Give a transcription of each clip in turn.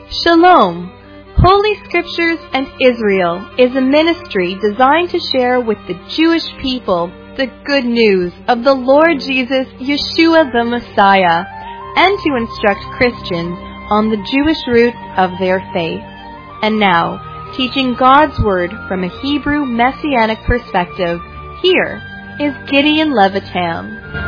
Shalom! Holy Scriptures and Israel is a ministry designed to share with the Jewish people the good news of the Lord Jesus, Yeshua the Messiah, and to instruct Christians on the Jewish roots of their faith. And now, teaching God's Word from a Hebrew Messianic perspective, here is Gideon Levitam.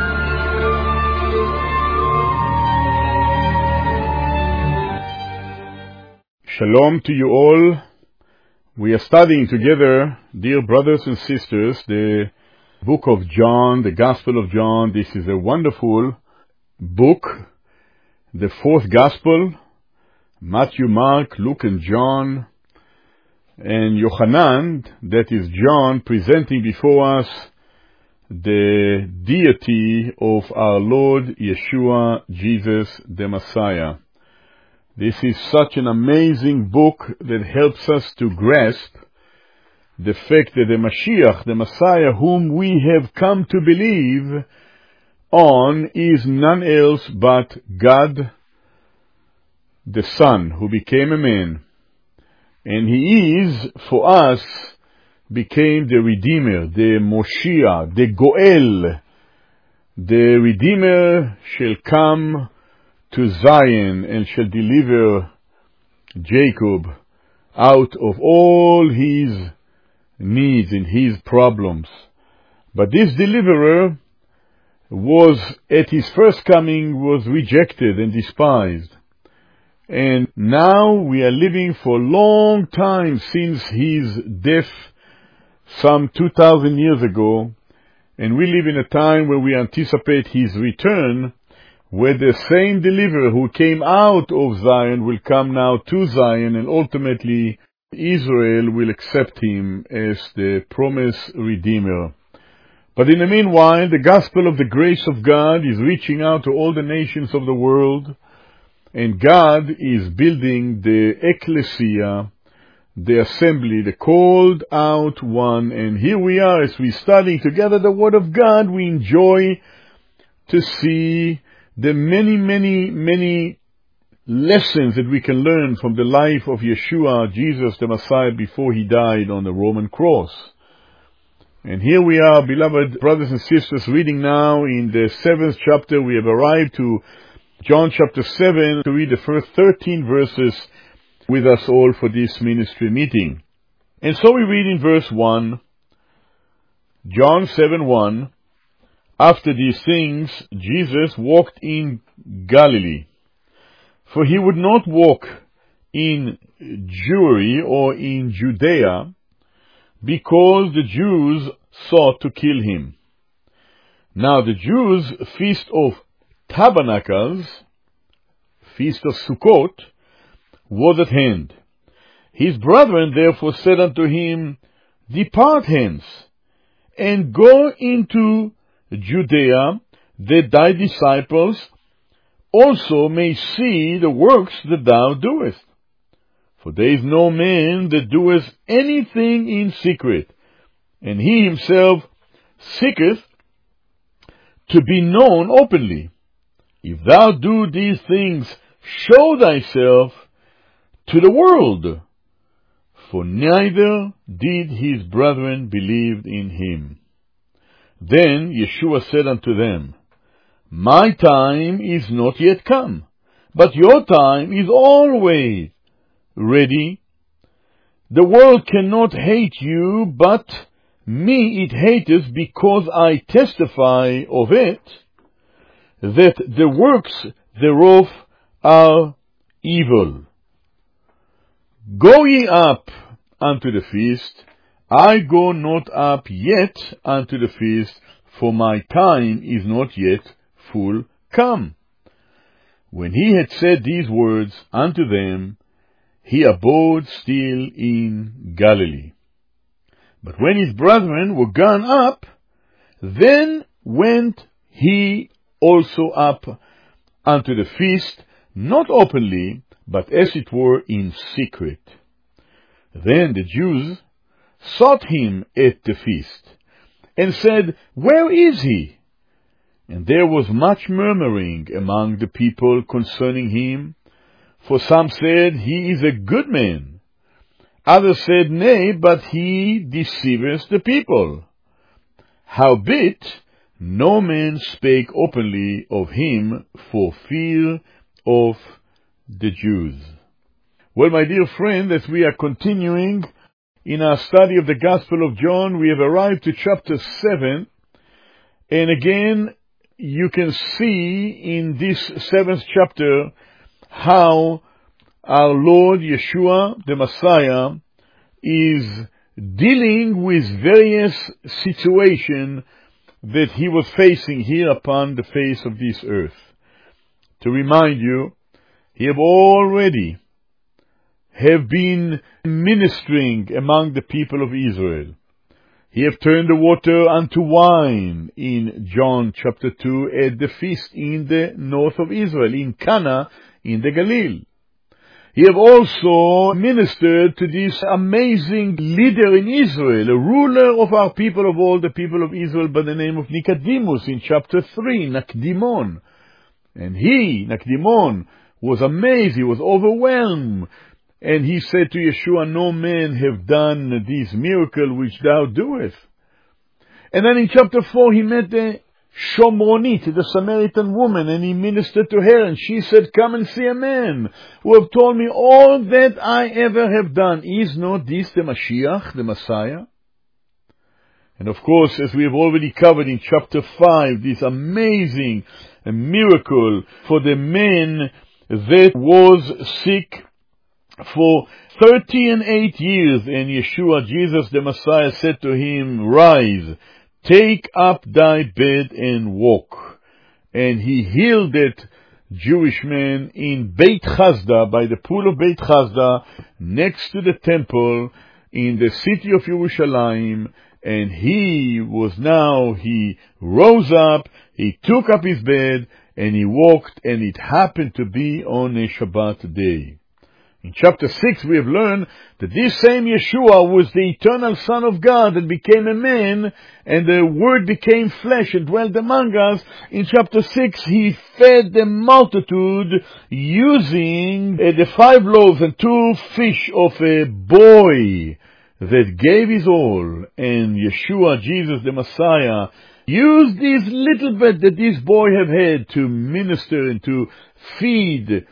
Shalom to you all. We are studying together, dear brothers and sisters, the book of John, the Gospel of John. This is a wonderful book, the fourth Gospel, Matthew, Mark, Luke, and John, and Yochanan, that is John, presenting before us the deity of our Lord Yeshua, Jesus the Messiah. This is such an amazing book that helps us to grasp the fact that the Mashiach, the Messiah, whom we have come to believe on, is none else but God, the Son, who became a man. And He is, for us, became the Redeemer, the Moshiach, the Goel. The Redeemer shall come to Zion and shall deliver Jacob out of all his needs and his problems. But this deliverer was, at his first coming, was rejected and despised. And now we are living for a long time since his death, some 2,000 years ago, and we live in a time where we anticipate his return, where the same deliverer who came out of Zion will come now to Zion, and ultimately Israel will accept him as the promised Redeemer. But in the meanwhile, the gospel of the grace of God is reaching out to all the nations of the world, and God is building the ecclesia, the assembly, the called out one. And here we are, as we study together the Word of God, we enjoy to see the many lessons that we can learn from the life of Yeshua, Jesus the Messiah, before he died on the Roman cross. And here we are, beloved brothers and sisters, reading now in the 7th chapter. We have arrived to John chapter 7 to read the first 13 verses with us all for this ministry meeting. And so we read in verse 1, John 7:1, after these things, Jesus walked in Galilee, for he would not walk in Jewry or in Judea, because the Jews sought to kill him. Now the Jews' feast of tabernacles, feast of Sukkot, was at hand. His brethren therefore said unto him, Depart hence, and go into Judea, that thy disciples also may see the works that thou doest. For there is no man that doeth anything in secret, and he himself seeketh to be known openly. If thou do these things, show thyself to the world. For neither did his brethren believe in him. Then Yeshua said unto them, My time is not yet come, but your time is always ready. The world cannot hate you, but me it hateth, because I testify of it, that the works thereof are evil. Go ye up unto the feast. I go not up yet unto the feast, for my time is not yet full come. When he had said these words unto them, he abode still in Galilee. But when his brethren were gone up, then went he also up unto the feast, not openly, but as it were in secret. Then the Jews sought him at the feast, and said, Where is he? And there was much murmuring among the people concerning him, For some said, He is a good man. Others said, Nay, but he deceiveth the people. Howbeit, no man spake openly of him for fear of the Jews. Well, my dear friend, as we are continuing in our study of the Gospel of John, we have arrived to chapter 7. And again, you can see in this 7th chapter how our Lord Yeshua, the Messiah, is dealing with various situations that he was facing here upon the face of this earth. To remind you, he already have been ministering among the people of Israel. He have turned the water unto wine in John chapter 2 at the feast in the north of Israel, in Cana, in the Galilee. He have also ministered to this amazing leader in Israel, a ruler of our people, of all the people of Israel, by the name of Nicodemus in chapter 3, Nakdimon. And he, Nakdimon, was amazed, he was overwhelmed. And he said to Yeshua, No man have done this miracle which thou doest. And then in chapter 4 he met the Shomronit, the Samaritan woman, and he ministered to her, and she said, Come and see a man who have told me all that I ever have done. Is not this the Mashiach, the Messiah? And of course, as we have already covered in chapter 5, this amazing miracle for the man that was sick for 38 years, and Yeshua, Jesus the Messiah, said to him, Rise, take up thy bed and walk. And he healed that Jewish man in Beit Chazda, by the pool of Beit Chazda, next to the temple in the city of Yerushalayim. And he rose up, he took up his bed, and he walked, and it happened to be on a Shabbat day. In chapter 6 we have learned that this same Yeshua was the eternal Son of God that became a man, and the Word became flesh and dwelt among us. In chapter 6 he fed the multitude using the 5 loaves and 2 fish of a boy that gave his all. And Yeshua, Jesus the Messiah, used this little bit that this boy have had to minister and to feed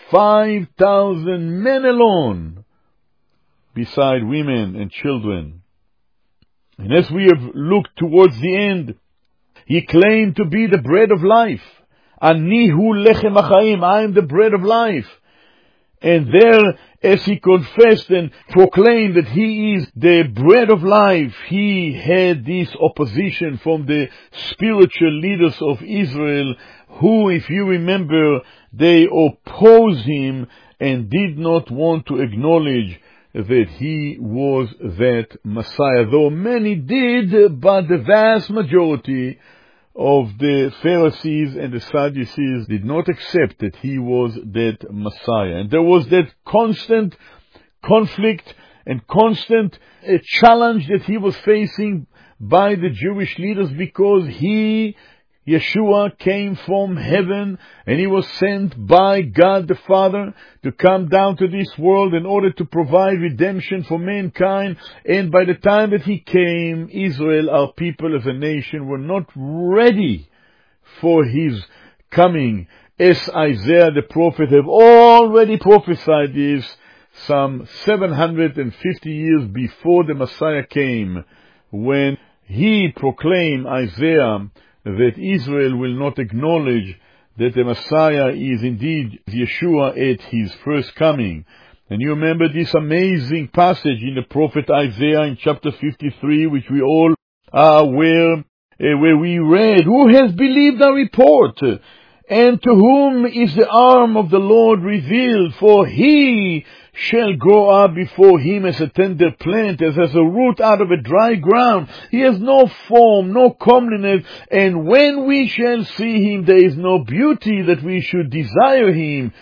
5,000 men alone, beside women and children. And as we have looked towards the end, he claimed to be the bread of life. Ani hu lechem hachaim, I am the bread of life. And there, as he confessed and proclaimed that he is the bread of life, he had this opposition from the spiritual leaders of Israel, who, if you remember, they opposed him and did not want to acknowledge that he was that Messiah. Though many did, but the vast majority of the Pharisees and the Sadducees did not accept that he was that Messiah. And there was that constant conflict and constant challenge that he was facing by the Jewish leaders, because Yeshua came from heaven, and he was sent by God the Father to come down to this world in order to provide redemption for mankind. And by the time that he came, Israel, our people as a nation, were not ready for his coming, as Isaiah the prophet have already prophesied this some 750 years before the Messiah came, when he proclaimed, Isaiah, that Israel will not acknowledge that the Messiah is indeed Yeshua at his first coming. And you remember this amazing passage in the prophet Isaiah in chapter 53, which we all are aware, where we read, Who has believed our report? And to whom is the arm of the Lord revealed? For he shall grow up before him as a tender plant, as a root out of a dry ground. He has no form, no comeliness, and when we shall see him, there is no beauty that we should desire him.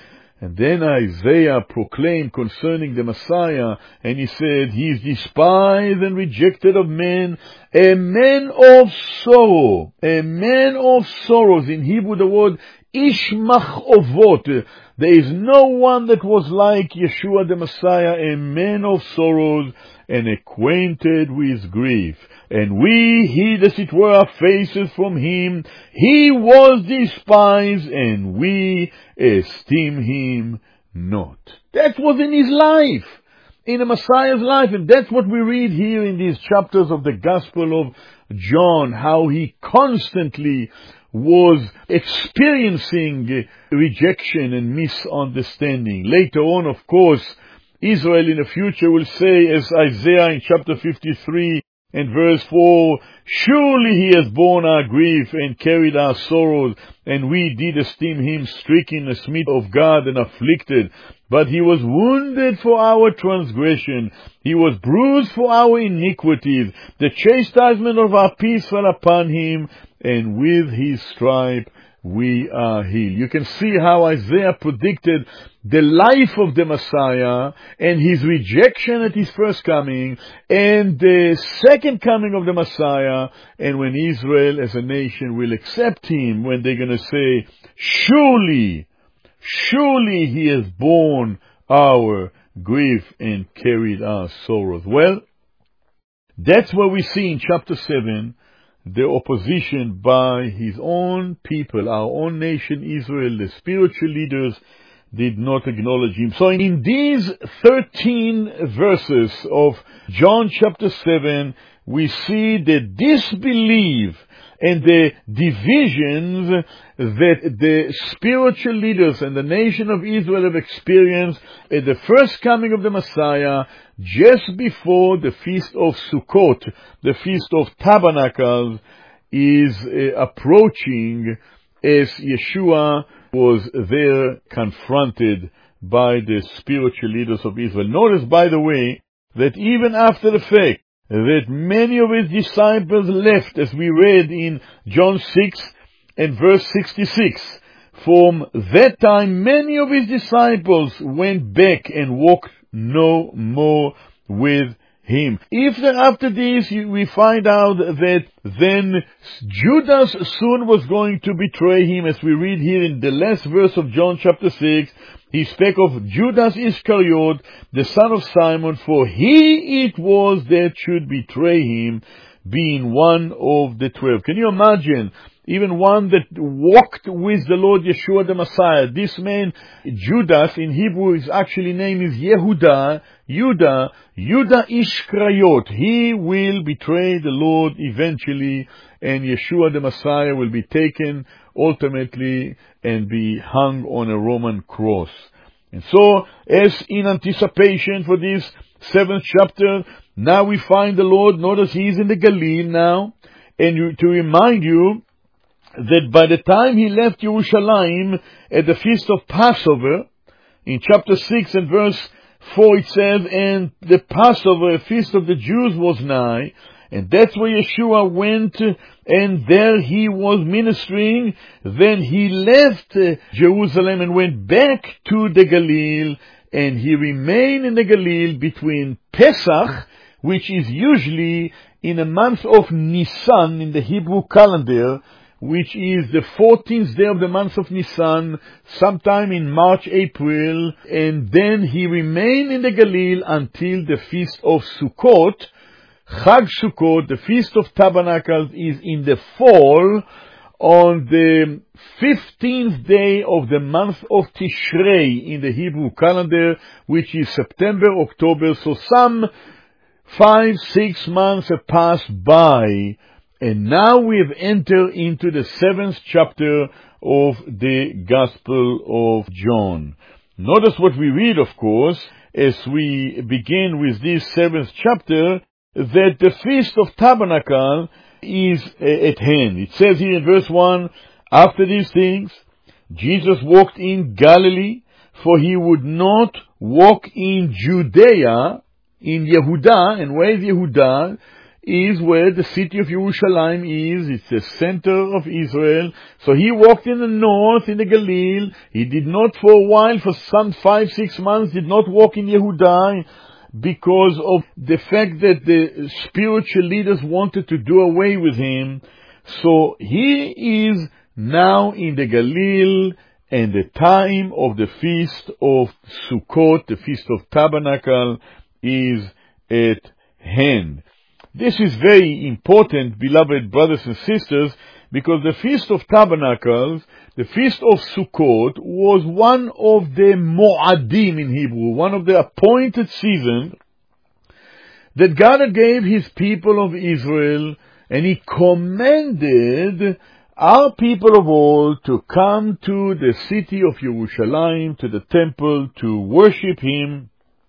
And then Isaiah proclaimed concerning the Messiah, and he said, he is despised and rejected of men, a man of sorrow, a man of sorrows. In Hebrew the word ish machovot. There is no one that was like Yeshua the Messiah, a man of sorrows and acquainted with grief. And we hid as it were our faces from him. He was despised, and we esteem him not. That was in his life, in the Messiah's life. And that's what we read here in these chapters of the Gospel of John, how he constantly was experiencing rejection and misunderstanding. Later on, of course, Israel in the future will say, as Isaiah in chapter 53 and verse 4, surely he has borne our grief and carried our sorrows, and we did esteem him stricken, a smitten of God, and afflicted. But he was wounded for our transgression, he was bruised for our iniquities. The chastisement of our peace fell upon him, and with his stripe we are healed. You can see how Isaiah predicted the life of the Messiah and his rejection at his first coming and the second coming of the Messiah, and when Israel as a nation will accept him, when they're going to say, surely he has borne our grief and carried our sorrows. Well, that's what we see in chapter 7. The opposition by his own people, our own nation Israel, the spiritual leaders, did not acknowledge him. So in these 13 verses of John chapter 7, we see the disbelief and the divisions that the spiritual leaders and the nation of Israel have experienced at the first coming of the Messiah, just before the Feast of Sukkot, the Feast of Tabernacles, is approaching, as Yeshua was there confronted by the spiritual leaders of Israel. Notice, by the way, that even after the fact that many of his disciples left, as we read in John 6 and verse 66, from that time many of his disciples went back and walked no more with him. If then after this we find out that then Judas soon was going to betray him, as we read here in the last verse of John chapter 6, he spake of Judas Iscariot, the son of Simon, for he it was that should betray him, being one of the 12. Can you imagine? Even one that walked with the Lord Yeshua the Messiah. This man, Judas, in Hebrew, his actually name is Yehuda Iscariot. He will betray the Lord eventually, and Yeshua the Messiah will be taken ultimately and be hung on a Roman cross. And so, as in anticipation for this 7th chapter, now we find the Lord. Notice he's in the Galilee now, and to remind you that by the time he left Jerusalem at the feast of Passover, in chapter 6 and verse 4 it says, and the Passover, a feast of the Jews, was nigh, and that's where Yeshua went, and there he was ministering. Then he left Jerusalem and went back to the Galilee, and he remained in the Galilee between Pesach, which is usually in the month of Nisan in the Hebrew calendar, which is the 14th day of the month of Nisan, sometime in March, April, and then he remained in the Galilee until the Feast of Sukkot. Chag Sukkot, the Feast of Tabernacles, is in the fall, on the 15th day of the month of Tishrei in the Hebrew calendar, which is September, October. So some 5-6 months have passed by, and now we have entered into the 7th chapter of the Gospel of John. Notice what we read, of course, as we begin with this 7th chapter, that the Feast of Tabernacle is at hand. It says here in verse 1, after these things, Jesus walked in Galilee, for he would not walk in Judea, in Yehuda. And where is Yehuda? is where the city of Yerushalayim is. It's the center of Israel. So he walked in the north, in the Galilee. He did not for a while, for some 5-6 months, did not walk in Yehudah because of the fact that the spiritual leaders wanted to do away with him. So he is now in the Galilee, and the time of the Feast of Sukkot, the Feast of Tabernacle, is at hand. This is very important, beloved brothers and sisters, because the Feast of Tabernacles, the Feast of Sukkot, was one of the Mo'adim in Hebrew, one of the appointed seasons that God gave His people of Israel, and He commanded our people of old to come to the city of Yerushalayim, to the temple, to worship Him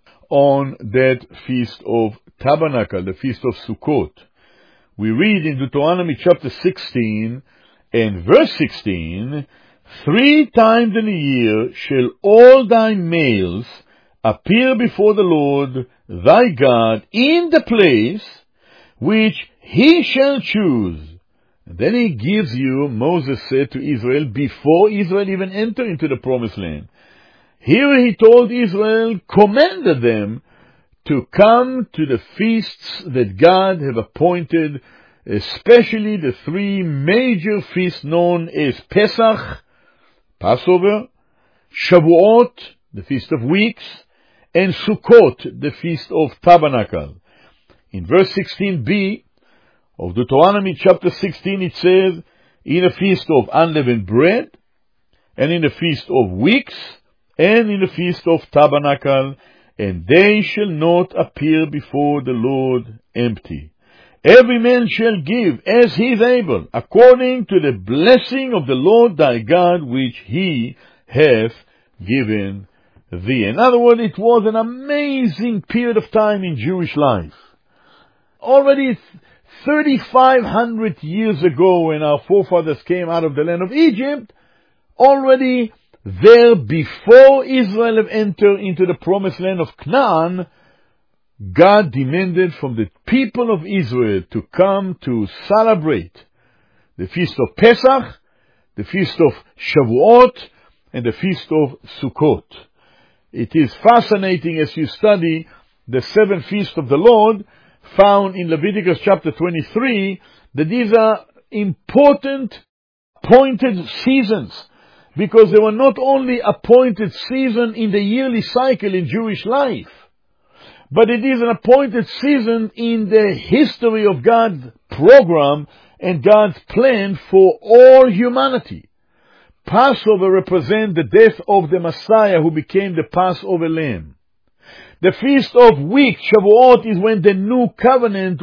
on that Feast of Tabernacle, the Feast of Sukkot. We read in Deuteronomy chapter 16 and verse 16, 3 times in a year shall all thy males appear before the Lord thy God in the place which He shall choose. And then He gives you, Moses said to Israel, before Israel even entered into the promised land. Here He told Israel, commanded them to come to the feasts that God have appointed, especially the 3 major feasts known as Pesach, Passover, Shavuot, the Feast of Weeks, and Sukkot, the Feast of Tabernacle. In verse 16b of Deuteronomy chapter 16 it says, in a feast of unleavened bread, and in a feast of weeks, and in the feast of Tabernacle, and they shall not appear before the Lord empty. Every man shall give as he is able, according to the blessing of the Lord thy God, which He hath given thee. In other words, it was an amazing period of time in Jewish life. Already 3,500 years ago, when our forefathers came out of the land of Egypt, already there, before Israel have entered into the promised land of Canaan, God demanded from the people of Israel to come to celebrate the Feast of Pesach, the Feast of Shavuot, and the Feast of Sukkot. It is fascinating as you study the 7 feasts of the Lord, found in Leviticus chapter 23, that these are important, appointed seasons, because they were not only appointed season in the yearly cycle in Jewish life, but it is an appointed season in the history of God's program and God's plan for all humanity. Passover represents the death of the Messiah who became the Passover lamb. The Feast of Weeks, Shavuot, is when the new covenant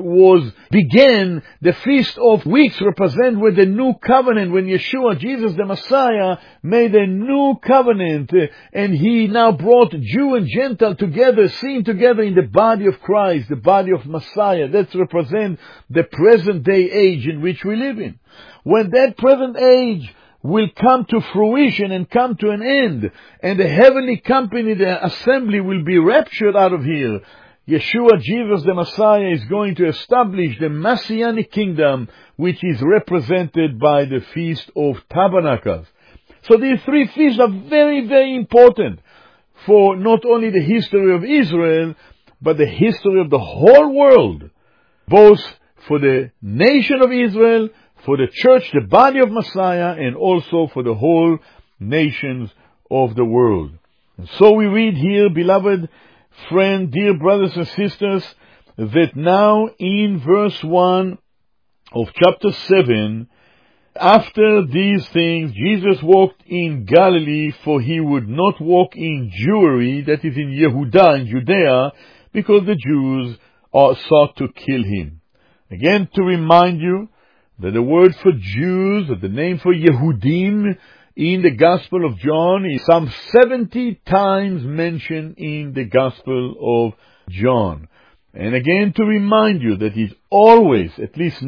began. The Feast of Weeks represents when the new covenant, when Yeshua, Jesus the Messiah, made a new covenant, and He now brought Jew and Gentile together, seen together in the body of Christ, the body of Messiah. That represents the present day age in which we live in. When that present age will come to fruition and come to an end, and the heavenly company, the assembly, will be raptured out of here, Yeshua, Jesus the Messiah, is going to establish the Messianic kingdom, which is represented by the Feast of Tabernacles. So these 3 feasts are very, very important for not only the history of Israel, but the history of the whole world, both for the nation of Israel, for the church, the body of Messiah, and also for the whole nations of the world. And so we read here, beloved friend, dear brothers and sisters, that now in verse 1 of chapter 7, after these things, Jesus walked in Galilee, for He would not walk in Jewry, that is in Yehudah, in Judea, because the Jews sought to kill Him. Again, to remind you, that the word for Jews, or the name for Yehudim, in the Gospel of John is some 70 times mentioned in the Gospel of John. And again, to remind you that it's always, at least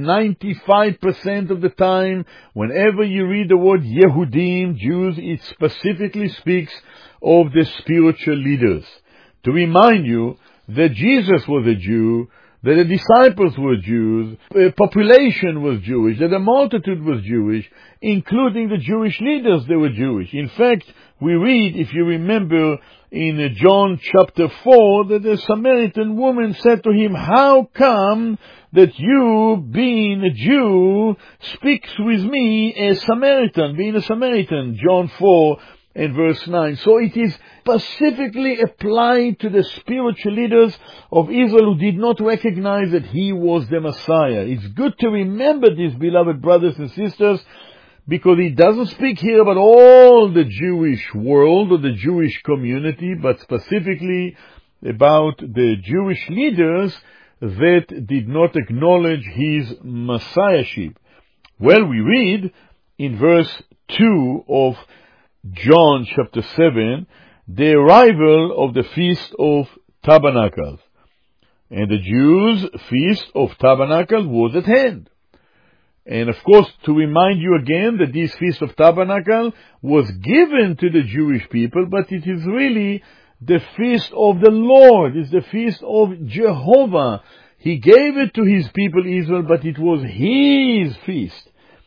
95% of the time, whenever you read the word Yehudim, Jews, it specifically speaks of the spiritual leaders. To remind you that Jesus was a Jew, that the disciples were Jews, the population was Jewish, that the multitude was Jewish, including the Jewish leaders, they were Jewish. In fact, we read, if you remember, in John chapter 4, that the Samaritan woman said to him, "How come that you, being a Jew, speaks with me as Samaritan, being a Samaritan?" John 4 and verse 9. So it is specifically applied to the spiritual leaders of Israel who did not recognize that he was the Messiah. It's good to remember this, beloved brothers and sisters, because he doesn't speak here about all the Jewish world or the Jewish community, but specifically about the Jewish leaders that did not acknowledge his messiahship. Well, we read in verse 2 of John chapter 7, the arrival of the Feast of Tabernacles. And the Jews' Feast of Tabernacles was at hand. And of course, to remind you again that this Feast of Tabernacle was given to the Jewish people, but it is really the Feast of the Lord. It's the Feast of Jehovah. He gave it to his people Israel, but it was his feast.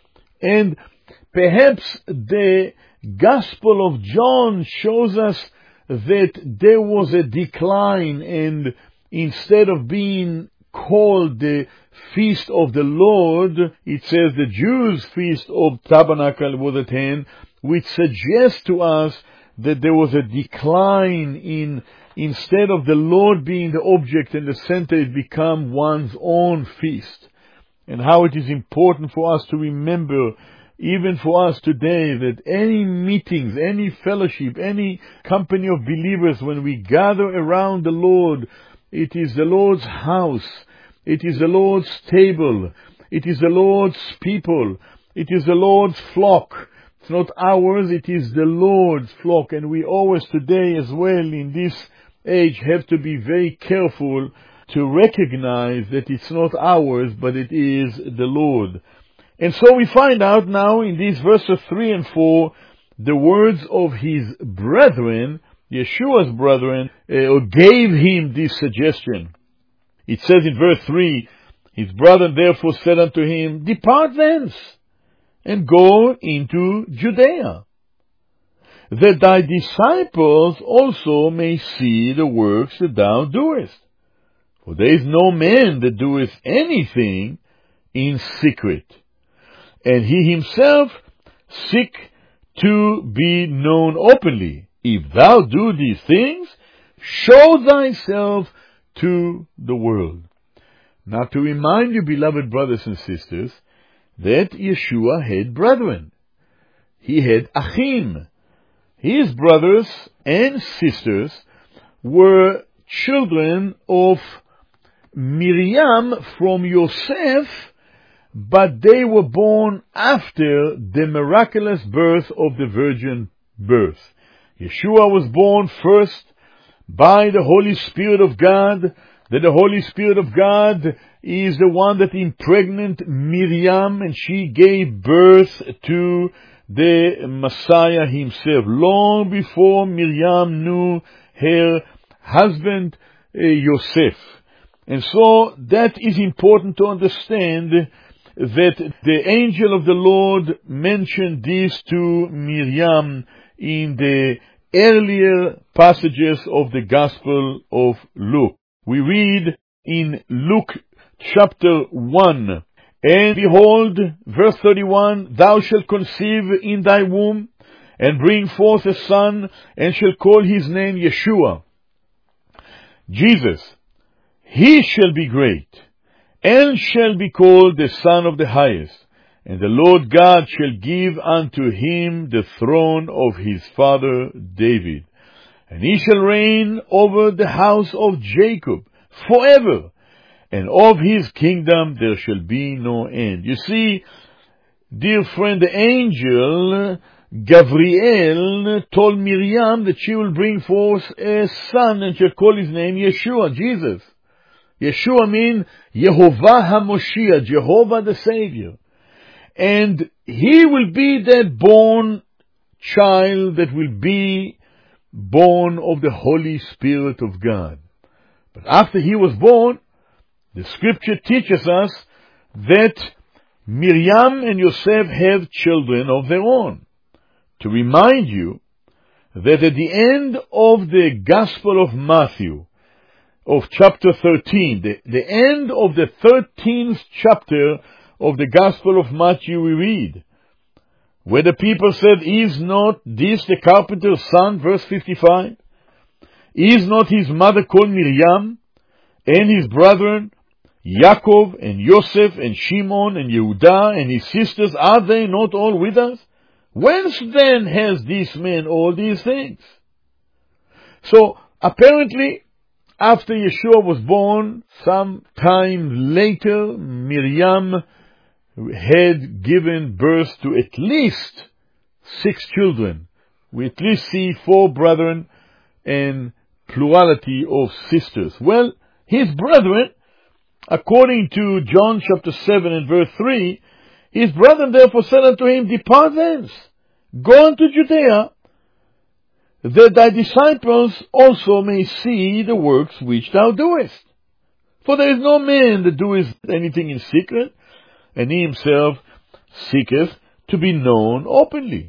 And perhaps the Gospel of John shows us that there was a decline, and instead of being called the Feast of the Lord, it says the Jews' Feast of Tabernacle was at hand, which suggests to us that there was a decline in, instead of the Lord being the object and the center, it became one's own feast. And how it is important for us to remember, even for us today, that any meetings, any fellowship, any company of believers, when we gather around the Lord, it is the Lord's house, it is the Lord's table, it is the Lord's people, it is the Lord's flock. It's not ours, it is the Lord's flock. And we always today as well in this age have to be very careful to recognize that it's not ours, but it is the Lord. And so we find out now in these verses 3 and 4, the words of his brethren, Yeshua's brethren, gave him this suggestion. It says in verse 3, his brethren therefore said unto him, "Depart thence, and go into Judea, that thy disciples also may see the works that thou doest. For there is no man that doeth anything in secret, and he himself seek to be known openly. If thou do these things, show thyself to the world." Now to remind you, beloved brothers and sisters, that Yeshua had brethren. He had Achim. His brothers and sisters were children of Miriam from Yosef, but they were born after the miraculous birth of the virgin birth. Yeshua was born first by the Holy Spirit of God, that the Holy Spirit of God is the one that impregnated Miriam, and she gave birth to the Messiah himself, long before Miriam knew her husband Yosef. And so that is important to understand, that the angel of the Lord mentioned this to Miriam in the earlier passages of the Gospel of Luke. We read in Luke chapter 1, "And behold," verse 31, "thou shalt conceive in thy womb, and bring forth a son, and shall call his name Yeshua, Jesus. He shall be great, and shall be called the Son of the Highest. And the Lord God shall give unto him the throne of his father David. And he shall reign over the house of Jacob forever, and of his kingdom there shall be no end." You see, dear friend, the angel Gabriel told Miriam that she will bring forth a son and shall call his name Yeshua, Jesus. Yeshua means Yehovah HaMoshiach, Jehovah the Savior. And he will be that born child that will be born of the Holy Spirit of God. But after he was born, The scripture teaches us that Miriam and Yosef have children of their own. To remind you that at the end of the Gospel of Matthew, of chapter 13, the end of the 13th chapter of the Gospel of Matthew, we read, where the people said, "Is not this the carpenter's son?" Verse 55. "Is not his mother called Miriam, and his brethren, Yaakov and Yosef and Shimon and Yehudah and his sisters, are they not all with us? Whence then has this man all these things?" So apparently, after Yeshua was born, some time later, Miriam had given birth to at least 6 children. We at least see 4 brethren and plurality of sisters. Well, his brethren, according to John chapter 7 and verse 3, his brethren therefore said unto him, "Depart thence, go unto Judea, that thy disciples also may see the works which thou doest. For there is no man that doeth anything in secret, and he himself seeketh to be known openly.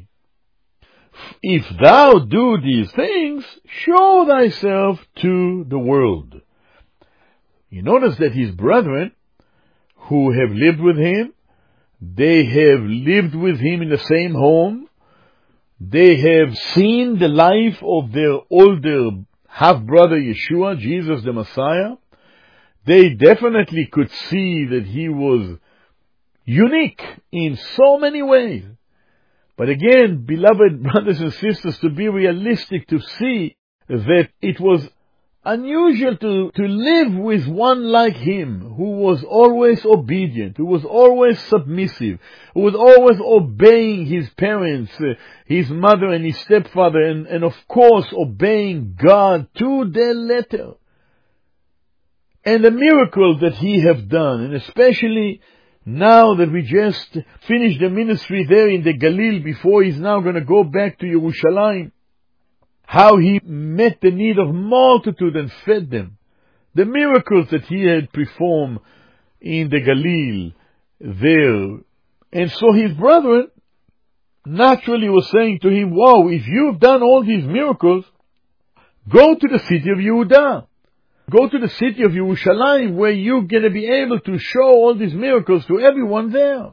If thou do these things, show thyself to the world." You notice that his brethren, who have lived with him, they have lived with him in the same home, they have seen the life of their older half-brother Yeshua, Jesus the Messiah. They definitely could see that he was unique in so many ways. But again, beloved brothers and sisters, to be realistic, to see that it was unusual to live with one like him, who was always obedient, who was always submissive, who was always obeying his parents, his mother and his stepfather, and of course obeying God to the letter. And the miracles that he have done, and especially now that we just finished the ministry there in the Galil, before he's now going to go back to Yerushalayim, how he met the need of multitude and fed them. The miracles that he had performed in the Galil there. And so his brethren naturally were saying to him, "Wow, if you've done all these miracles, go to the city of Yehudah. Go to the city of Yerushalayim, where you're going to be able to show all these miracles to everyone there."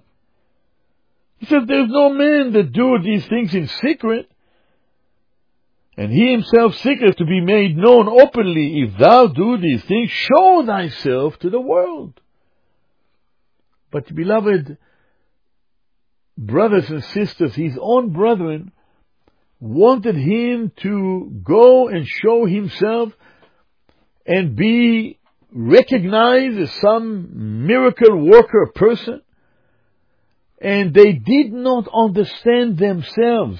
He said, "There's no man that do these things in secret, and he himself seeketh to be made known openly. If thou do these things, show thyself to the world." But beloved brothers and sisters, his own brethren wanted him to go and show himself and be recognized as some miracle worker person. And they did not understand themselves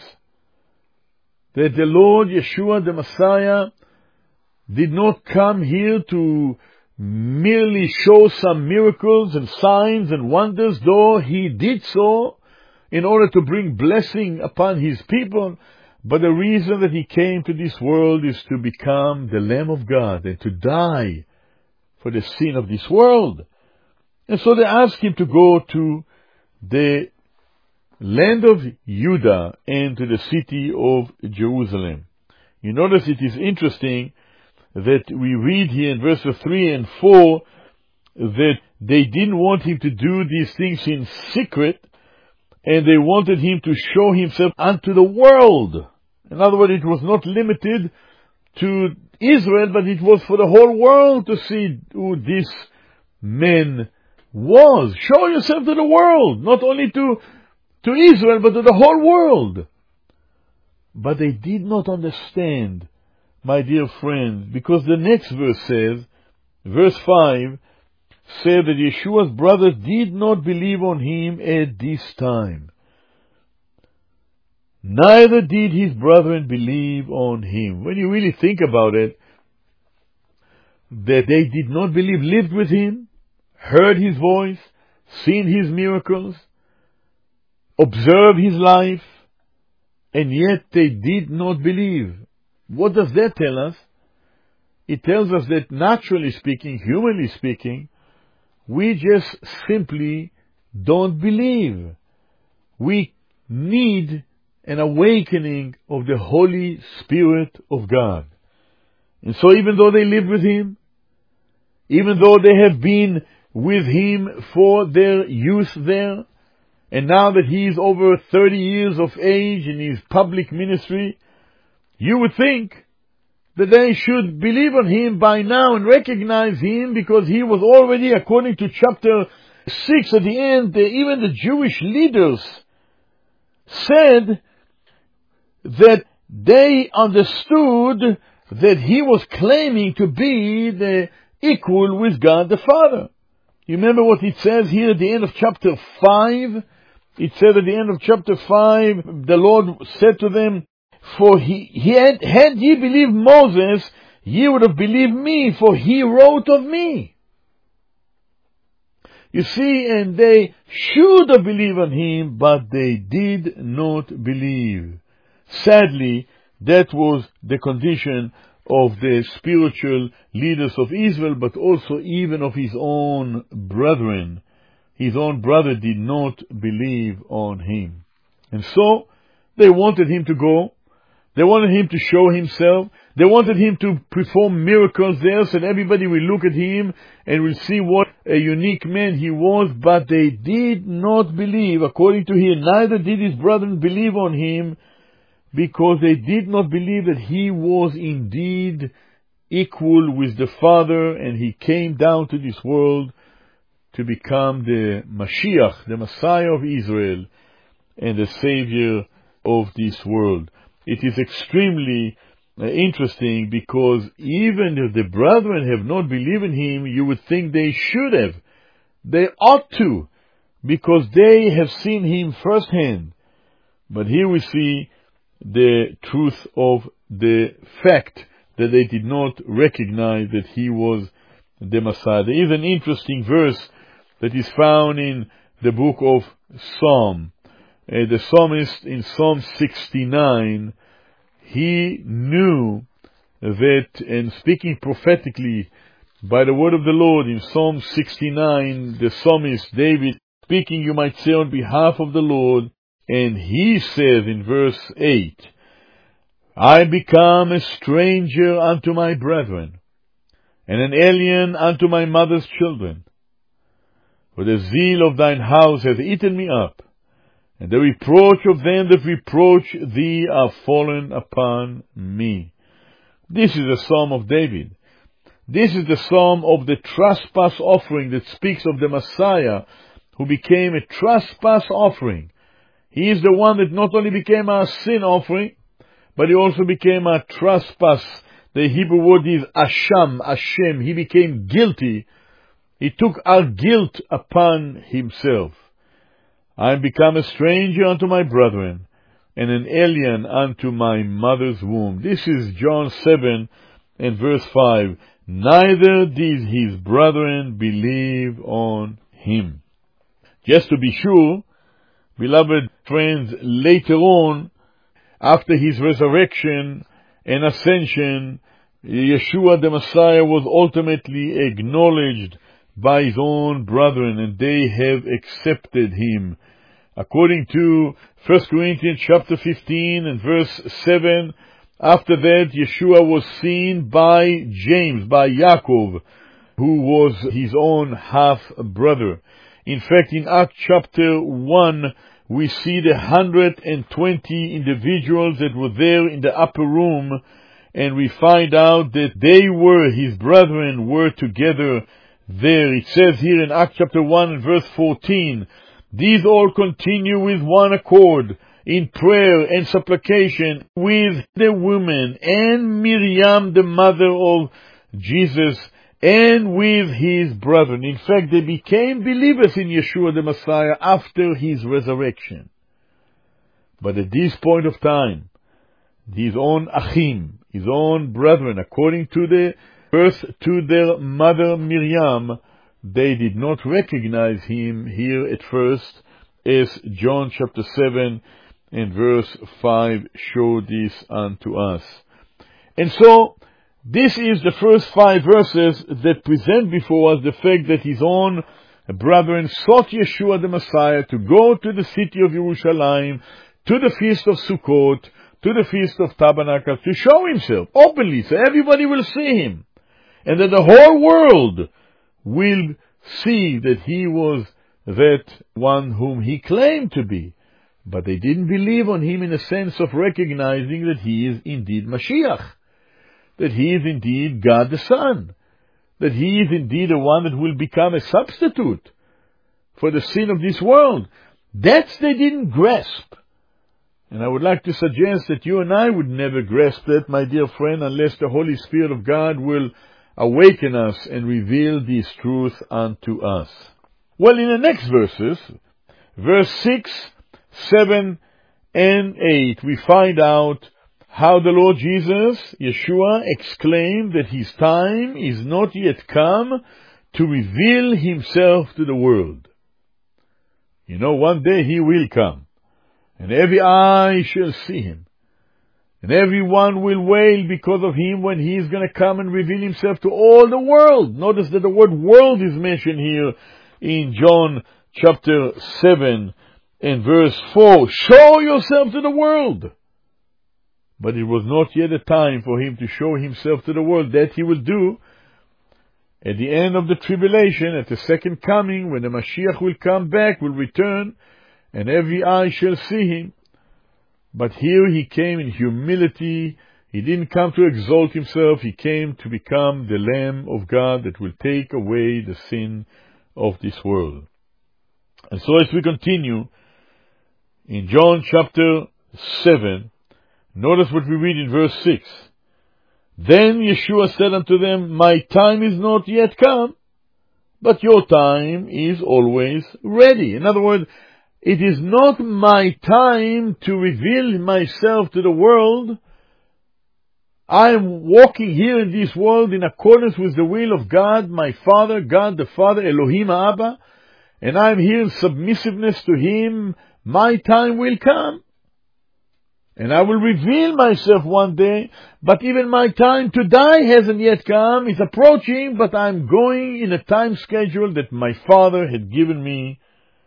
that the Lord Yeshua the Messiah did not come here to merely show some miracles and signs and wonders, though he did so in order to bring blessing upon his people. But the reason that he came to this world is to become the Lamb of God and to die for the sin of this world. And so they asked him to go to the land of Judah and to the city of Jerusalem. You notice it is interesting that we read here in verses 3 and 4 that they didn't want him to do these things in secret, and they wanted him to show himself unto the world. In other words, it was not limited to Israel, but it was for the whole world to see who this man was. Show yourself to the world, not only to Israel, but to the whole world. But they did not understand, my dear friend, because the next verse says, verse 5, said that Yeshua's brothers did not believe on him at this time. Neither did his brethren believe on him. When you really think about it, that they did not believe, lived with him, heard his voice, seen his miracles, observed his life, and yet they did not believe. What does that tell us? It tells us that naturally speaking, humanly speaking, We just simply don't believe. We need an awakening of the Holy Spirit of God. And so even though they live with Him, even though they have been with Him for their youth there, and now that He is over 30 years of age in His public ministry, you would think that they should believe on Him by now and recognize Him, because He was already, according to chapter 6 at the end, even the Jewish leaders said that they understood that He was claiming to be the equal with God the Father. You remember what it says here at the end of chapter 5? It said at the end of chapter 5, the Lord said to them, for had ye believed Moses, ye would have believed me, for he wrote of me. You see, and they should have believed on Him, but they did not believe. Sadly, that was the condition of the spiritual leaders of Israel, but also even of His own brethren. His own brother did not believe on Him. And so, they wanted Him to go. They wanted Him to show Himself. They wanted Him to perform miracles there so that everybody will look at Him and will see what a unique man He was, but they did not believe. According to here, neither did His brethren believe on Him, because they did not believe that He was indeed equal with the Father, and He came down to this world to become the Mashiach, the Messiah of Israel, and the Savior of this world. It is extremely interesting, because even if the brethren have not believed in Him, you would think they should have. They ought to, because they have seen Him firsthand. But here we see the truth of the fact that they did not recognize that He was the Messiah. There is an interesting verse that is found in the book of Psalm. The psalmist in Psalm 69, he knew that, and speaking prophetically by the word of the Lord in Psalm 69, the psalmist David speaking, you might say, on behalf of the Lord, and he says in verse 8, I become a stranger unto my brethren, and an alien unto my mother's children. For the zeal of thine house hath eaten me up, and the reproach of them that reproach thee are fallen upon me. This is the Psalm of David. This is the Psalm of the trespass offering that speaks of the Messiah, who became a trespass offering. He is the one that not only became our sin offering, but he also became our trespass. The Hebrew word is Ashem. He became guilty. He took our guilt upon Himself. I am become a stranger unto my brethren, and an alien unto my mother's womb. This is John 7 and verse 5. Neither did His brethren believe on Him. Just to be sure, beloved friends, later on, after His resurrection and ascension, Yeshua the Messiah was ultimately acknowledged by His own brethren, and they have accepted Him. According to 1 Corinthians chapter 15 and verse 7, after that Yeshua was seen by James, by Yaakov, who was his own half-brother. In fact, in Acts chapter 1, we see the 120 individuals that were there in the upper room, and we find out that His brethren were together there. It says here in Acts chapter 1 and verse 14, these all continue with one accord in prayer and supplication with the women and Miriam, the mother of Jesus, and with His brethren. In fact, they became believers in Yeshua the Messiah after His resurrection. But at this point of time, His own Achim, His own brethren, according to the birth to their mother Miriam, they did not recognize Him here at first, as John chapter 7 and verse 5 show this unto us. And so, This is the first 5 verses that present before us the fact that his own brethren sought Yeshua the Messiah to go to the city of Yerushalayim, to the Feast of Sukkot, to the Feast of Tabernacles, to show himself openly so everybody will see him, and that the whole world will see that he was that one whom he claimed to be. But they didn't believe on him in a sense of recognizing that he is indeed Mashiach, that he is indeed God the Son, that he is indeed the one that will become a substitute for the sin of this world. That they didn't grasp. And I would like to suggest that you and I would never grasp that, my dear friend, unless the Holy Spirit of God will awaken us and reveal this truth unto us. Well, in the next verses, verse 6, 7, and 8, we find out how the Lord Jesus, Yeshua, exclaimed that his time is not yet come to reveal himself to the world. You know, one day he will come, and every eye shall see him, and everyone will wail because of him when he is going to come and reveal himself to all the world. Notice that the word world is mentioned here in John chapter 7 and verse 4. Show yourself to the world. But it was not yet a time for him to show himself to the world. That he will do at the end of the tribulation, at the second coming, when the Mashiach will come back, will return, and every eye shall see him. But here he came in humility. He didn't come to exalt himself. He came to become the Lamb of God that will take away the sin of this world. And so as we continue in John chapter 7, notice what we read in verse 6. Then Yeshua said unto them, My time is not yet come, but your time is always ready. In other words, it is not my time to reveal myself to the world. I am walking here in this world in accordance with the will of God, my Father, God the Father, Elohim Abba, and I am here in submissiveness to Him. My time will come, and I will reveal myself one day, but even my time to die hasn't yet come. It's approaching, but I'm going in a time schedule that my Father had given me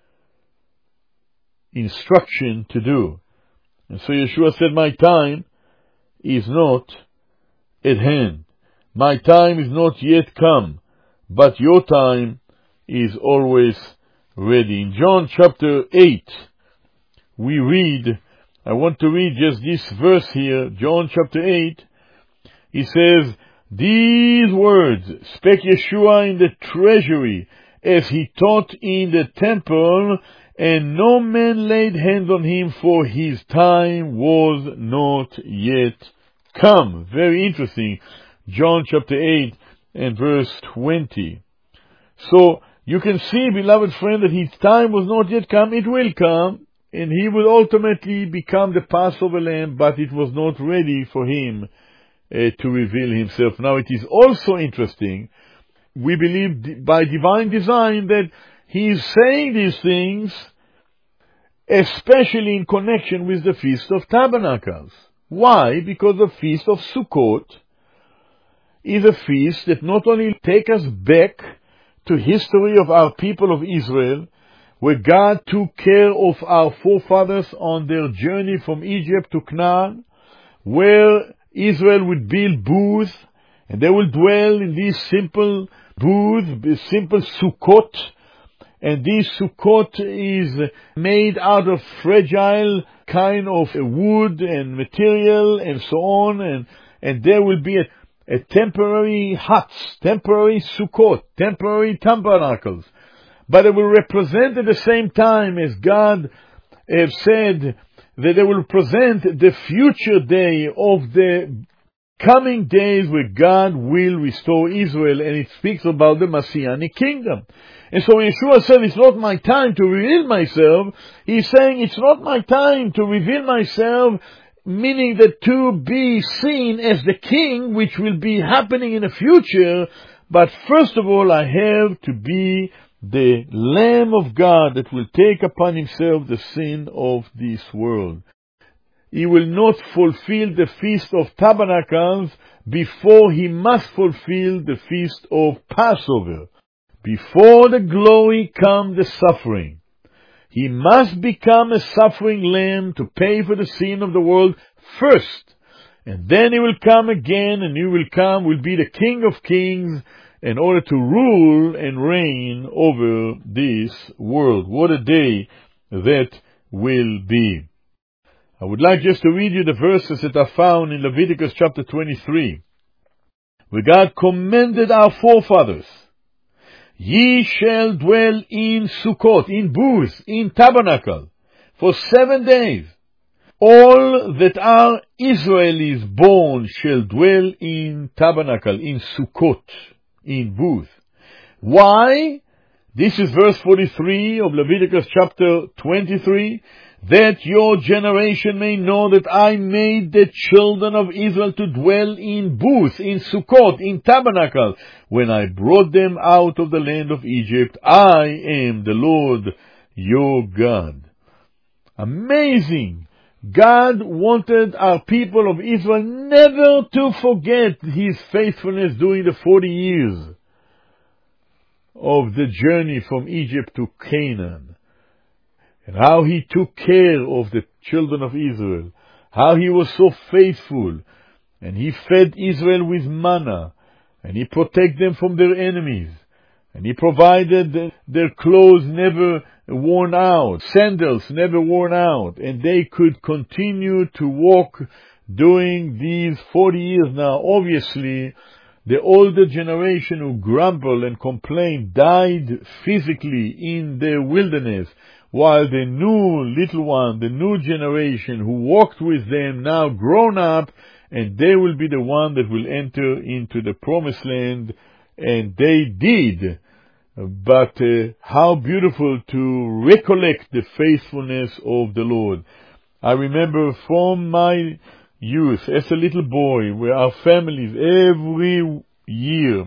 instruction to do. And so Yeshua said, my time is not at hand. My time is not yet come, but your time is always ready. In John chapter 8, we read, I want to read just this verse here, John chapter 8. He says, These words spake Yeshua in the treasury, as he taught in the temple, and no man laid hands on him, for his time was not yet come. Very interesting. John chapter 8 and verse 20. So, you can see, beloved friend, that his time was not yet come. It will come, and he will ultimately become the Passover lamb, but it was not ready for him to reveal himself. Now, it is also interesting, we believe by divine design, that he is saying these things especially in connection with the Feast of Tabernacles. Why? Because the Feast of Sukkot is a feast that not only takes us back to history of our people of Israel, where God took care of our forefathers on their journey from Egypt to Canaan, where Israel would build booths, and they will dwell in these simple booths, these simple Sukkot, and this Sukkot is made out of fragile kind of wood and material and so on, and there will be a temporary huts, temporary Sukkot, temporary tabernacles. But it will represent at the same time, as God have said, that they will present the future day of the coming days where God will restore Israel, and it speaks about the Messianic kingdom. And so Yeshua said, it's not my time to reveal myself. He's saying, it's not my time to reveal myself, meaning that to be seen as the king, which will be happening in the future. But first of all, I have to be the Lamb of God that will take upon himself the sin of this world. he will not fulfill the Feast of Tabernacles before he must fulfill the Feast of Passover. Before the glory comes the suffering. He must become a suffering lamb to pay for the sin of the world first. And then he will come again, and he will be the King of Kings in order to rule and reign over this world. What a day that will be. I would like just to read you the verses that are found in Leviticus chapter 23, where God commanded our forefathers, "Ye shall dwell in Sukkot, in booths, in tabernacle, for 7 days. All that are Israelis born shall dwell in tabernacle, in Sukkot, in booth." Why? This is verse 43 of Leviticus chapter 23. "That your generation may know that I made the children of Israel to dwell in booths, in Sukkot, in tabernacle, when I brought them out of the land of Egypt. I am the Lord your God." Amazing! God wanted our people of Israel never to forget His faithfulness during the 40 years of the journey from Egypt to Canaan, and how He took care of the children of Israel, how He was so faithful, and He fed Israel with manna, and He protected them from their enemies, and He provided their clothes never worn out, sandals never worn out, and they could continue to walk during these 40 years. Now, obviously, the older generation who grumbled and complained died physically in the wilderness, while the new little one, the new generation who walked with them, now grown up, and they will be the one that will enter into the promised land, and they did. But how beautiful to recollect the faithfulness of the Lord. I remember from my youth, as a little boy, where our families every year,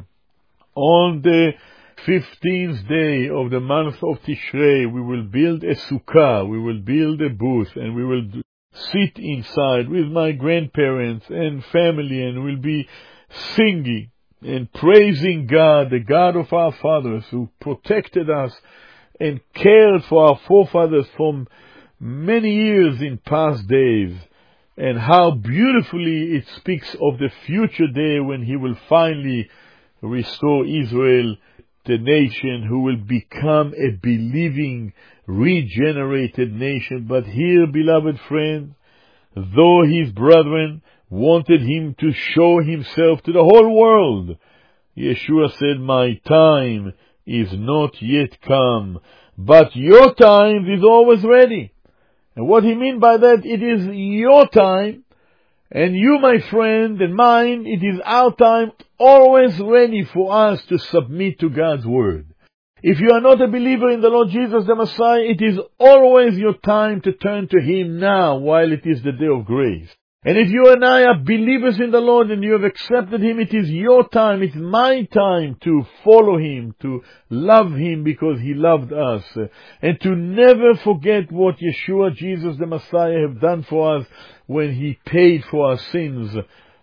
on the 15th day of the month of Tishrei, we will build a sukkah, we will build a booth, and we will sit inside with my grandparents and family, and we'll be singing and praising God, the God of our fathers, who protected us and cared for our forefathers from many years in past days, and how beautifully it speaks of the future day when He will finally restore Israel, the nation who will become a believing, regenerated nation. But here, beloved friends, though His brethren wanted Him to show Himself to the whole world, Yeshua said, "My time is not yet come, but your time is always ready." And what He means by that, it is your time, and you, my friend, and mine, it is our time, always ready for us to submit to God's Word. If you are not a believer in the Lord Jesus the Messiah, it is always your time to turn to Him now, while it is the day of grace. And if you and I are believers in the Lord and you have accepted Him, it is your time, it's my time to follow Him, to love Him because He loved us, and to never forget what Yeshua, Jesus the Messiah, have done for us when He paid for our sins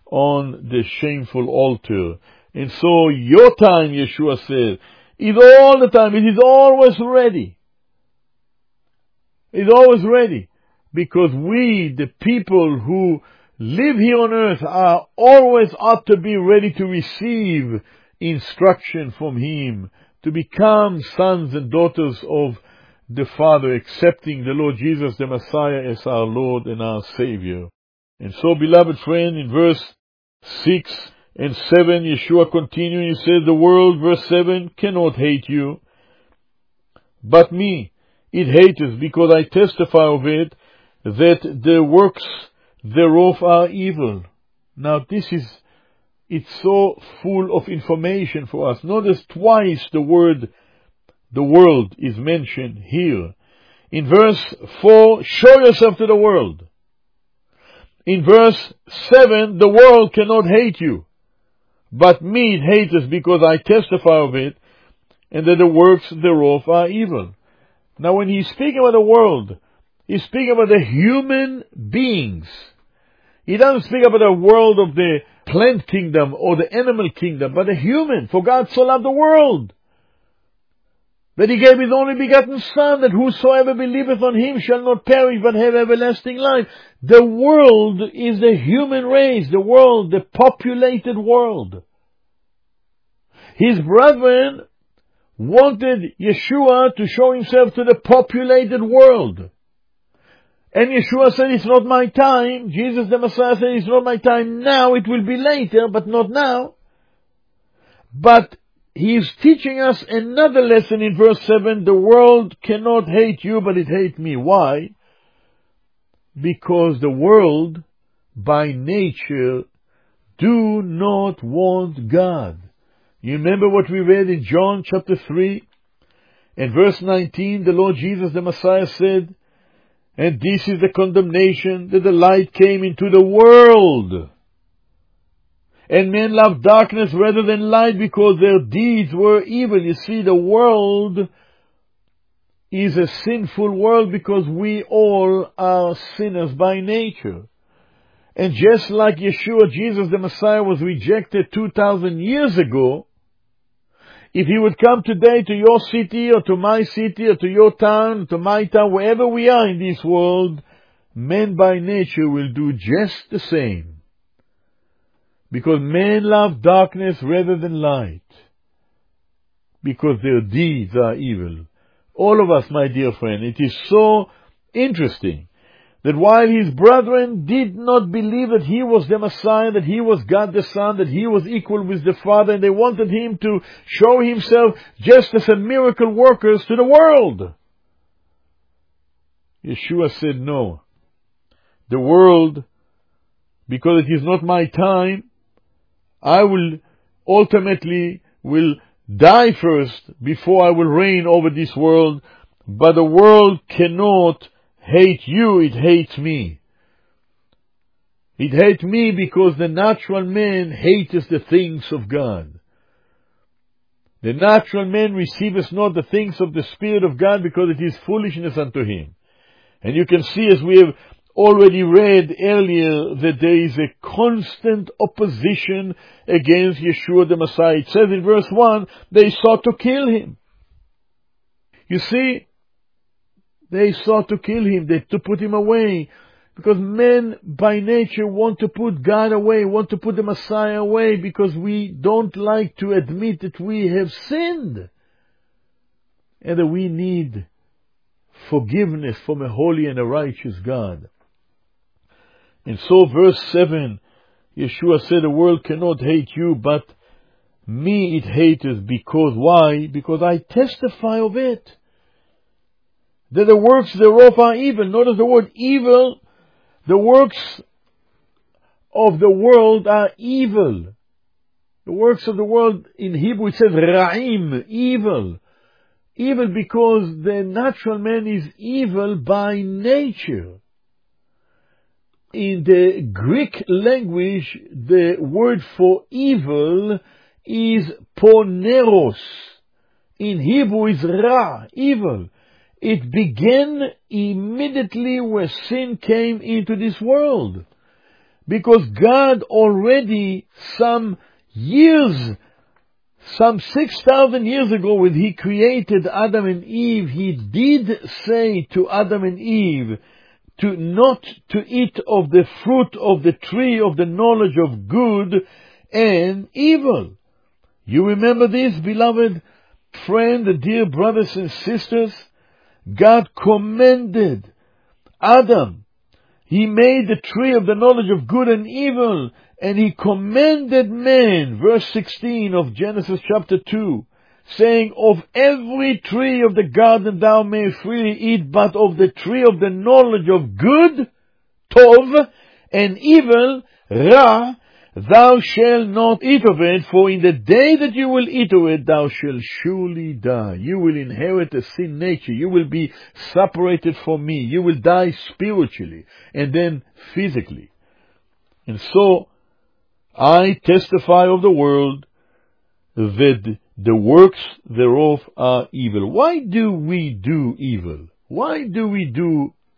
on the shameful altar. And so your time, Yeshua said, is all the time, it is always ready. It's always ready. Because we, the people who live here on earth, are always ought to be ready to receive instruction from Him, to become sons and daughters of the Father, accepting the Lord Jesus the Messiah as our Lord and our Savior. And so, beloved friend, in verse 6 and 7, Yeshua continuing, He says, "The world," verse 7, "cannot hate you, but me it hateth, because I testify of it, that the works thereof are evil." Now it's so full of information for us. Notice twice the word, the world, is mentioned here. In verse 4, show yourself to the world. In verse 7, the world cannot hate you, but me it hateth, because I testify of it, and that the works thereof are evil. Now when He's speaking about the world, He's speaking about the human beings. He doesn't speak about the world of the plant kingdom or the animal kingdom, but the human. For God so loved the world that He gave His only begotten Son, that whosoever believeth on Him shall not perish but have everlasting life. The world is the human race, the world, the populated world. His brethren wanted Yeshua to show Himself to the populated world. And Yeshua said, it's not my time. Jesus the Messiah said, it's not my time now. It will be later, but not now. But He is teaching us another lesson in verse 7. The world cannot hate you, but it hates me. Why? Because the world, by nature, do not want God. You remember what we read in John chapter 3? In verse 19, the Lord Jesus the Messiah said, and this is the condemnation, that the light came into the world. And men loved darkness rather than light because their deeds were evil. You see, the world is a sinful world because we all are sinners by nature. And just like Yeshua, Jesus the Messiah, was rejected 2,000 years ago, if He would come today to your city or to my city or to your town, to my town, wherever we are in this world, men by nature will do just the same. Because men love darkness rather than light. Because their deeds are evil. All of us, my dear friend, it is so interesting that while His brethren did not believe that He was the Messiah, that He was God the Son, that He was equal with the Father, and they wanted Him to show Himself just as a miracle worker to the world, Yeshua said, no. The world, because it is not my time, I will ultimately die first before I will reign over this world, but the world cannot hate you, it hates me. It hates me because the natural man hateth the things of God. The natural man receiveth not the things of the Spirit of God because it is foolishness unto him. And you can see, as we have already read earlier, that there is a constant opposition against Yeshua the Messiah. It says in verse 1, they sought to kill Him. You see, they sought to kill Him, to put Him away. Because men by nature want to put God away, want to put the Messiah away, because we don't like to admit that we have sinned. And that we need forgiveness from a holy and a righteous God. And so verse 7, Yeshua said, the world cannot hate you, but me it hateth. Because why? Because I testify of it, that the works thereof are evil. Notice the word evil. The works of the world are evil. The works of the world, in Hebrew it says ra'im, evil. Evil because the natural man is evil by nature. In the Greek language, the word for evil is poneros. In Hebrew is ra, evil. It began immediately where sin came into this world. Because God already some 6,000 years ago, when He created Adam and Eve, He did say to Adam and Eve to not to eat of the fruit of the tree of the knowledge of good and evil. You remember this, beloved friend, dear brothers and sisters? God commended Adam. He made the tree of the knowledge of good and evil, and He commended man, verse 16 of Genesis chapter 2, saying, of every tree of the garden thou mayest freely eat, but of the tree of the knowledge of good, tov, and evil, ra, thou shalt not eat of it, for in the day that you will eat of it, thou shalt surely die. You will inherit a sin nature. You will be separated from me. You will die spiritually and then physically. And so, I testify of the world that the works thereof are evil. Why do we do evil? Why do we do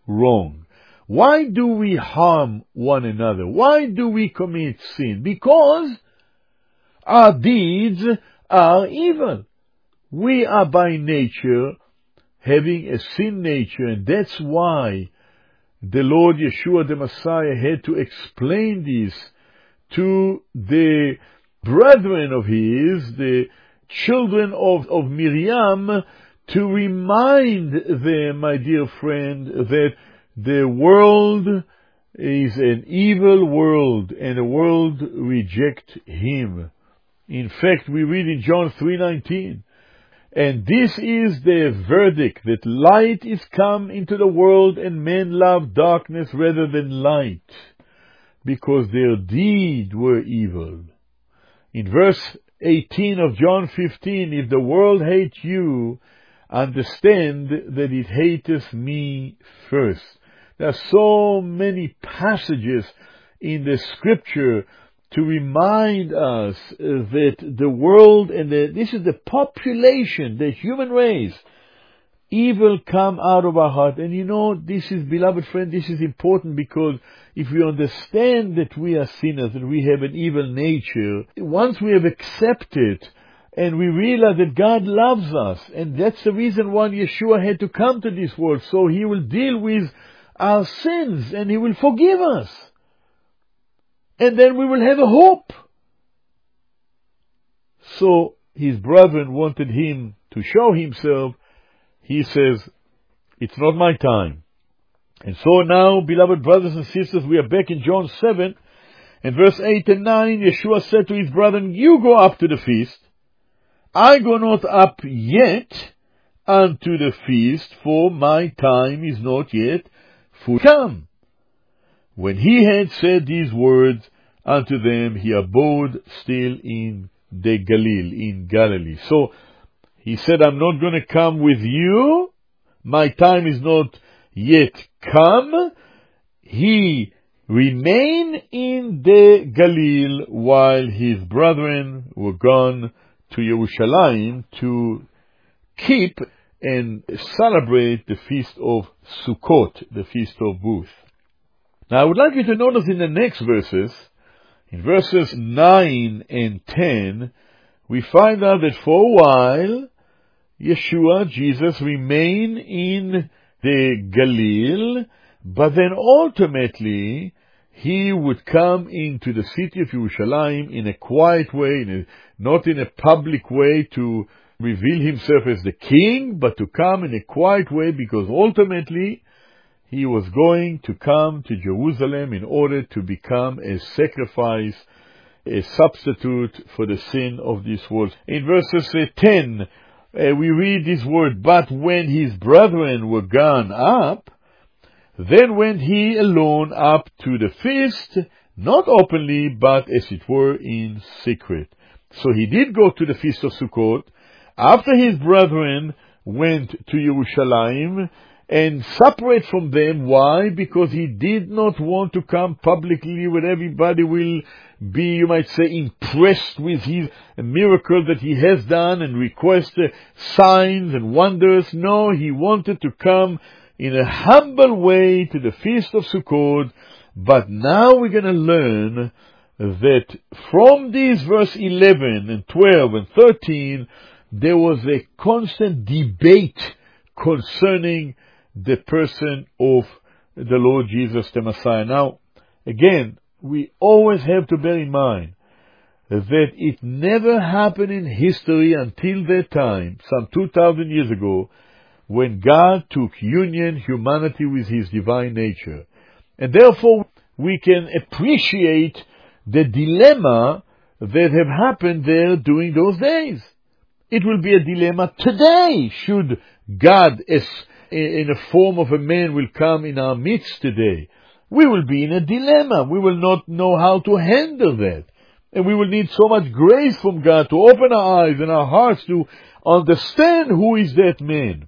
wrong? Why do we harm one another? Why do we commit sin? Because our deeds are evil. We are by nature having a sin nature, and that's why the Lord Yeshua the Messiah had to explain this to the brethren of his, the children of Miriam, to remind them, my dear friend, that the world is an evil world, and the world rejects him. In fact, we read in John 3:19, and this is the verdict, that light is come into the world, and men love darkness rather than light, because their deeds were evil. In verse 18 of John 15, if the world hates you, understand that it hateth me first. There are so many passages in the scripture to remind us that the world and this is the population, the human race, evil come out of our heart. And this is, beloved friend, this is important, because if we understand that we are sinners, that we have an evil nature, once we have accepted and we realize that God loves us, and that's the reason why Yeshua had to come to this world, so he will deal with our sins and he will forgive us. And then we will have a hope. So his brethren wanted him to show himself. He says, it's not my time. And so now, beloved brothers and sisters, we are back in John 7, and verse 8 and 9, Yeshua said to his brethren, you go up to the feast. I go not up yet unto the feast, for my time is not yet fully come. When he had said these words unto them, he abode still in the Galilee. So he said, I'm not going to come with you. My time is not yet come. He remained in the Galilee while his brethren were gone to Jerusalem to keep and celebrate the feast of Sukkot, the feast of booths. Now I would like you to notice in the next verses, in verses 9 and 10, we find out that for a while, Yeshua, Jesus, remained in the Galilee, but then ultimately, he would come into the city of Jerusalem in a quiet way, not in a public way to reveal himself as the king, but to come in a quiet way, because ultimately, he was going to come to Jerusalem in order to become a sacrifice, a substitute for the sin of this world. In verses 10, we read this word, but when his brethren were gone up, then went he alone up to the feast, not openly, but as it were in secret. So he did go to the feast of Sukkot, after his brethren went to Jerusalem, and separate from them. Why? Because he did not want to come publicly where everybody will be, you might say, impressed with his miracle that he has done and request signs and wonders. No, he wanted to come in a humble way to the Feast of Sukkot. But now we're going to learn that from these verse 11 and 12 and 13, there was a constant debate concerning the person of the Lord Jesus the Messiah. Now, again, we always have to bear in mind that it never happened in history until that time, some 2,000 years ago, when God took humanity with his divine nature. And therefore, we can appreciate the dilemma that have happened there during those days. It will be a dilemma today, should God, as in the form of a man, will come in our midst today. We will be in a dilemma. We will not know how to handle that. And we will need so much grace from God to open our eyes and our hearts to understand who is that man.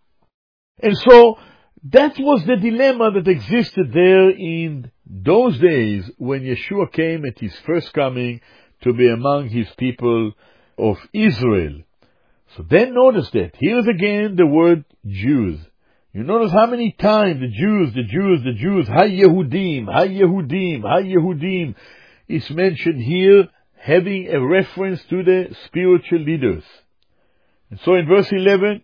And so, that was the dilemma that existed there in those days when Yeshua came at his first coming to be among his people of Israel. So then notice that. Here's again the word Jews. You notice how many times the Jews, Ha-Yehudim, Ha-Yehudim, Ha-Yehudim, is mentioned here, having a reference to the spiritual leaders. And so in verse 11,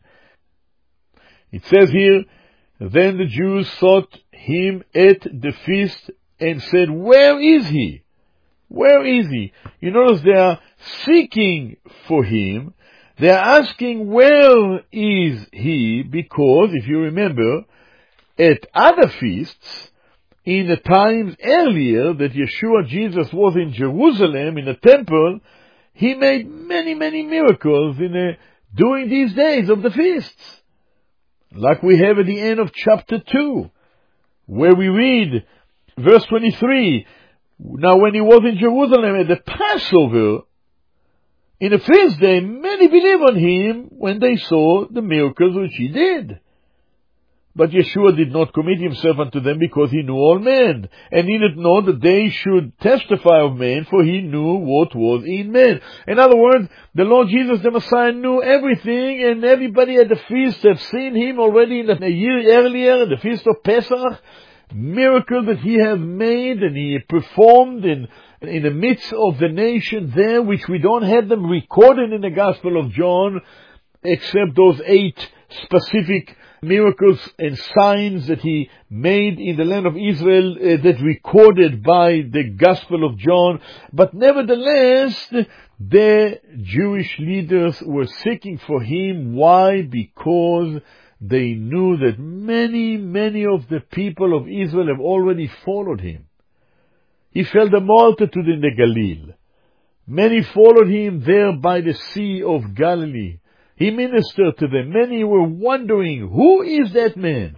it says here, then the Jews sought him at the feast and said, where is he? Where is he? You notice they are seeking for him. They are asking, where is he? Because, if you remember, at other feasts, in the times earlier that Yeshua Jesus was in Jerusalem, in the temple, he made many, many miracles during these days of the feasts. Like we have at the end of chapter 2, where we read, verse 23, now when he was in Jerusalem at the Passover, in the feast day, many believed on him when they saw the miracles which he did. But Yeshua did not commit himself unto them because he knew all men, and he did know that they should testify of men, for he knew what was in men. In other words, the Lord Jesus the Messiah knew everything, and everybody at the feast have seen him already a year earlier, in the feast of Pesach, miracle that he has made and he performed in the midst of the nation there, which we don't have them recorded in the Gospel of John, except those 8 specific miracles and signs that he made in the land of Israel that recorded by the Gospel of John. But nevertheless, the Jewish leaders were seeking for him. Why? Because they knew that many, many of the people of Israel have already followed him. He felt a multitude in the Galilee. Many followed him there by the Sea of Galilee. He ministered to them. Many were wondering, who is that man?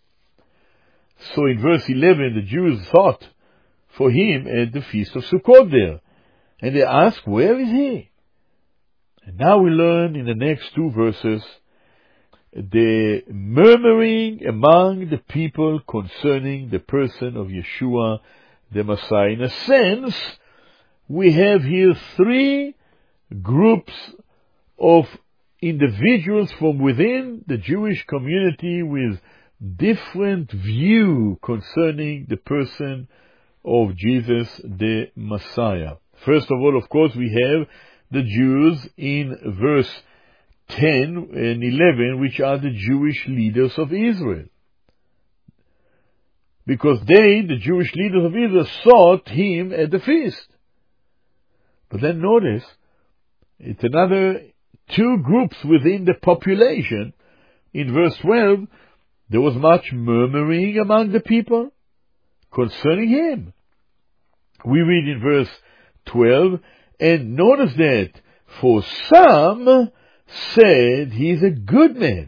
So in verse 11, the Jews sought for him at the feast of Sukkot there. And they asked, where is he? And now we learn in the next 2 verses, the murmuring among the people concerning the person of Yeshua the Messiah. In a sense, we have here 3 groups of individuals from within the Jewish community with different view concerning the person of Jesus the Messiah. First of all, of course, we have the Jews in verse 10 and 11, which are the Jewish leaders of Israel. Because they, the Jewish leaders of Israel, sought him at the feast. But then notice, it's another 2 groups within the population. In verse 12, there was much murmuring among the people concerning him. We read in verse 12, and notice that, for some said he is a good man,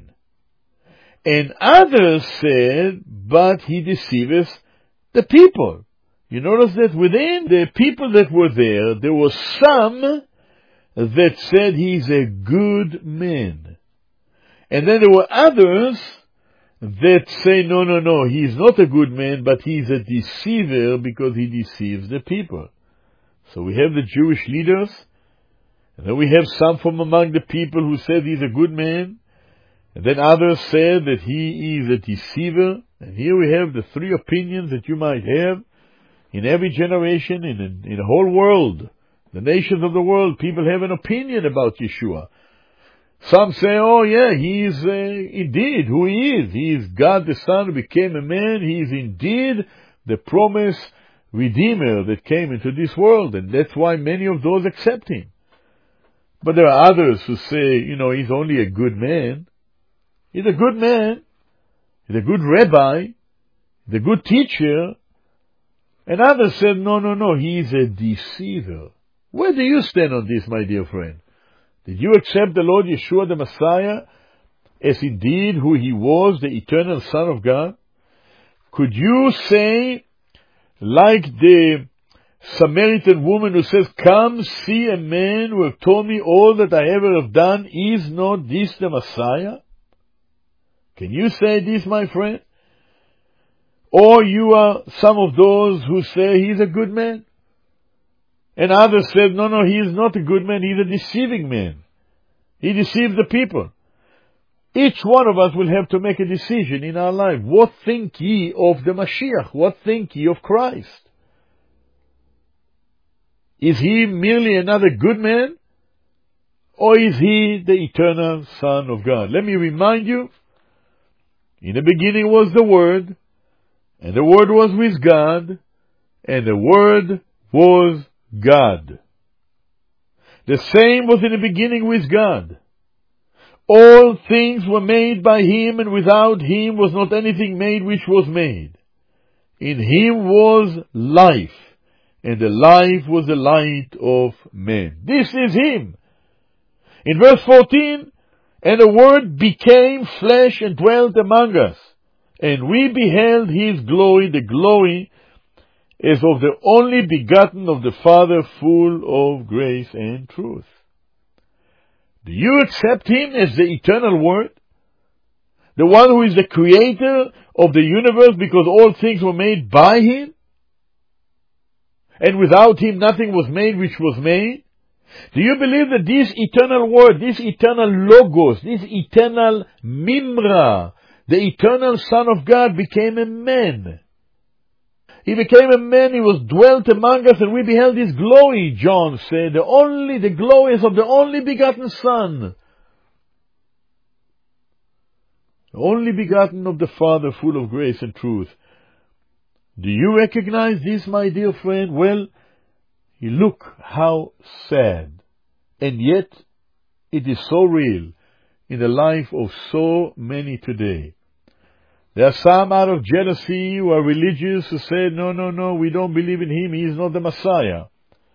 and others said, but he deceiveth the people. You notice that within the people that were there were some that said he's a good man. And then there were others that say, no, he's not a good man, but he's a deceiver because he deceives the people. So we have the Jewish leaders, and then we have some from among the people who said he's a good man, and then others said that he is a deceiver. And here we have the 3 opinions that you might have in every generation, in the whole world. The nations of the world, people have an opinion about Yeshua. Some say, oh yeah, he is indeed who he is. He is God the Son who became a man. He is indeed the promised Redeemer that came into this world. And that's why many of those accept him. But there are others who say, he's only a good man. He's a good man. He's a good rabbi. He's a good teacher. And others said, no, he's a deceiver. Where do you stand on this, my dear friend? Did you accept the Lord Yeshua the Messiah as indeed who he was, the eternal Son of God? Could you say, like the Samaritan woman who says, come see a man who have told me all that I ever have done, is not this the Messiah? Can you say this, my friend? Or you are some of those who say he's a good man? And others said, no, he is not a good man, he's a deceiving man. He deceived the people. Each one of us will have to make a decision in our life. What think ye of the Mashiach? What think ye of Christ? Is he merely another good man? Or is he the eternal Son of God? Let me remind you, in the beginning was the Word, and the Word was with God, and the Word was God. The same was in the beginning with God. All things were made by him, and without him was not anything made which was made. In him was life, and the life was the light of men. This is him. In verse 14, and the Word became flesh and dwelt among us, and we beheld his glory, the glory as of the only begotten of the Father, full of grace and truth. Do you accept him as the eternal Word? The one who is the creator of the universe, because all things were made by him? And without him nothing was made which was made? Do you believe that this eternal Word, this eternal Logos, this eternal Mimra, the eternal Son of God, became a man? He became a man, he was dwelt among us, and we beheld his glory, John said, the glories of the only begotten Son. The only begotten of the Father, full of grace and truth. Do you recognize this, my dear friend? Well, look how sad, and yet it is so real in the life of so many today. There are some out of jealousy who are religious who say, no, we don't believe in him, he is not the Messiah.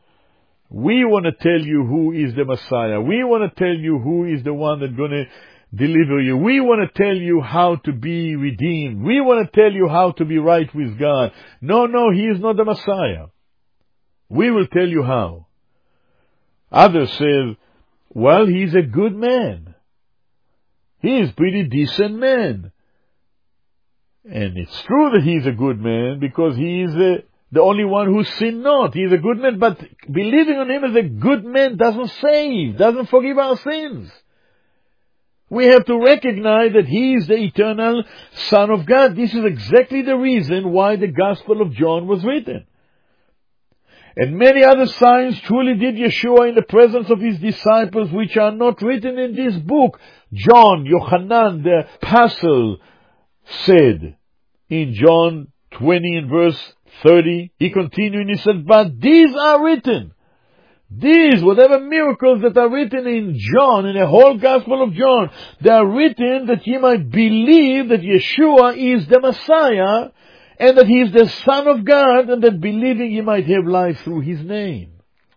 We want to tell you who is the Messiah. We want to tell you who is the one that's going to deliver you. We want to tell you how to be redeemed. We want to tell you how to be right with God. No, he is not the Messiah. We will tell you how. Others say, well, he's a good man. He is a pretty decent man. And it's true that he's a good man because he is the only one who sinned not. He is a good man, but believing on him as a good man doesn't save, doesn't forgive our sins. We have to recognize that he is the eternal Son of God. This is exactly the reason why the Gospel of John was written. And many other signs truly did Yeshua in the presence of his disciples, which are not written in this book. John, Yochanan, the apostle, said in John 20 and verse 30, he continued and he said, but these are written. These, whatever miracles that are written in John, in the whole Gospel of John, they are written that ye might believe that Yeshua is the Messiah, and that he is the Son of God, and that believing ye might have life through his name.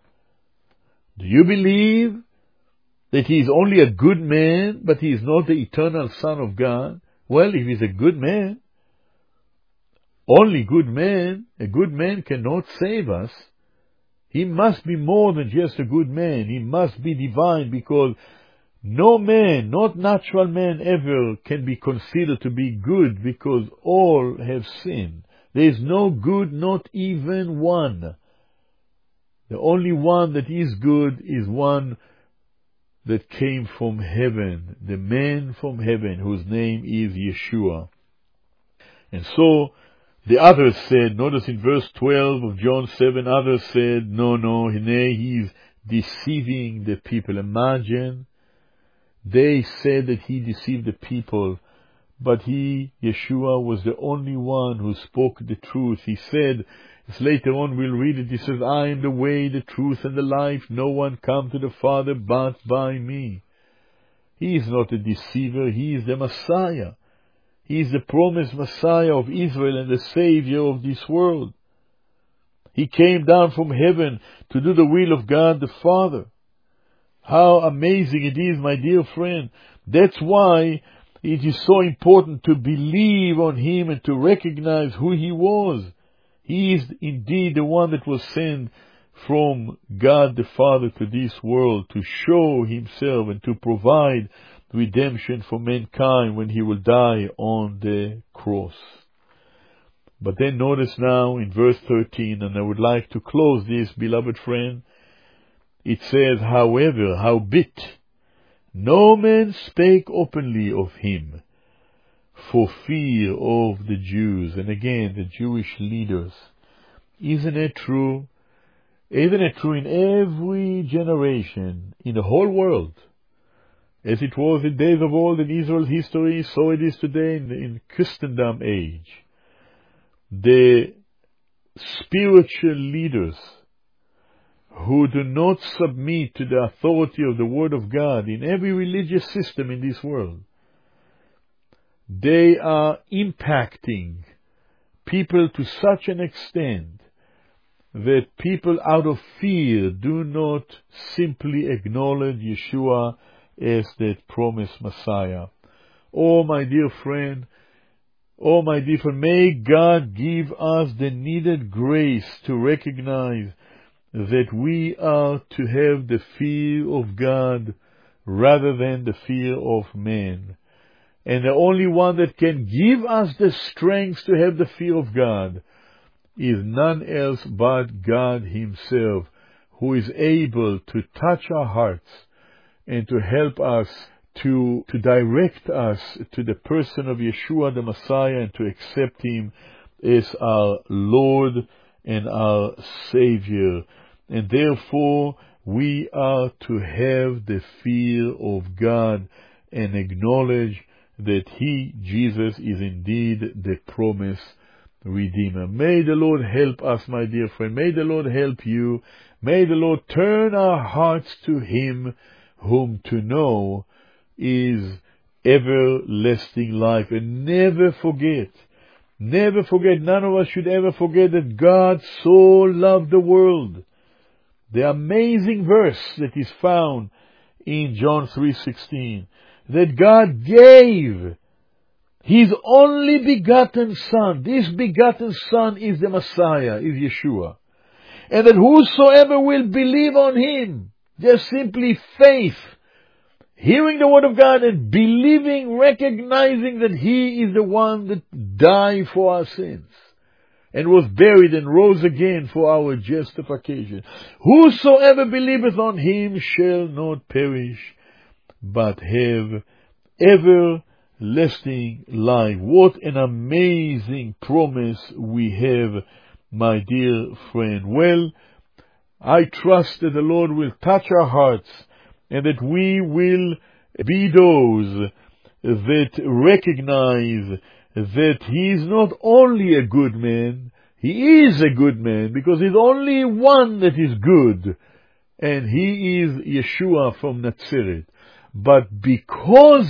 Do you believe that he is only a good man, but he is not the eternal Son of God? Well, if he's a good man, only a good man cannot save us. He must be more than just a good man. He must be divine, because no man, not natural man ever, can be considered to be good, because all have sinned. There is no good, not even one. The only one that is good is one that came from heaven, the man from heaven, whose name is Yeshua. And so the others said, notice in verse 12 of John 7, others said, no, he is deceiving the people. Imagine, they said that he deceived the people, but he, Yeshua, was the only one who spoke the truth. He said, as later on we'll read it, he says, I am the way, the truth, and the life. No one comes to the Father but by me. He is not a deceiver. He is the Messiah. He is the promised Messiah of Israel and the Savior of this world. He came down from heaven to do the will of God the Father. How amazing it is, my dear friend. That's why it is so important to believe on him and to recognize who he was. He is indeed the one that was sent from God the Father to this world to show himself and to provide redemption for mankind when he will die on the cross. But then notice now in verse 13, and I would like to close this, beloved friend, it says, however, howbeit, No man spake openly of him for fear of the Jews. And again, the Jewish leaders. Isn't it true? Isn't it true in every generation, in the whole world? As it was in days of old in Israel's history, so it is today in Christendom age. The spiritual leaders who do not submit to the authority of the Word of God in every religious system in this world, they are impacting people to such an extent that people out of fear do not simply acknowledge Yeshua as that promised Messiah. Oh, my dear friend, may God give us the needed grace to recognize that we are to have the fear of God rather than the fear of man. And the only one that can give us the strength to have the fear of God is none else but God Himself, who is able to touch our hearts and to help us, to direct us to the person of Yeshua the Messiah, and to accept Him as our Lord and our Savior. And therefore, we are to have the fear of God and acknowledge that He, Jesus, is indeed the promised Redeemer. May the Lord help us, my dear friend. May the Lord help you. May the Lord turn our hearts to Him whom to know is everlasting life. And never forget, none of us should ever forget that God so loved the world. The amazing verse that is found in John 3:16, that God gave His only begotten Son. This begotten Son is the Messiah, is Yeshua. And that whosoever will believe on Him, just simply faith, hearing the Word of God and believing, recognizing that He is the one that died for our sins and was buried and rose again for our justification. Whosoever believeth on Him shall not perish, but have everlasting life. What an amazing promise we have, my dear friend. Well, I trust that the Lord will touch our hearts and that we will be those that recognize that He is not only a good man, He is a good man, because He's only one that is good, and He is Yeshua from Nazareth. But because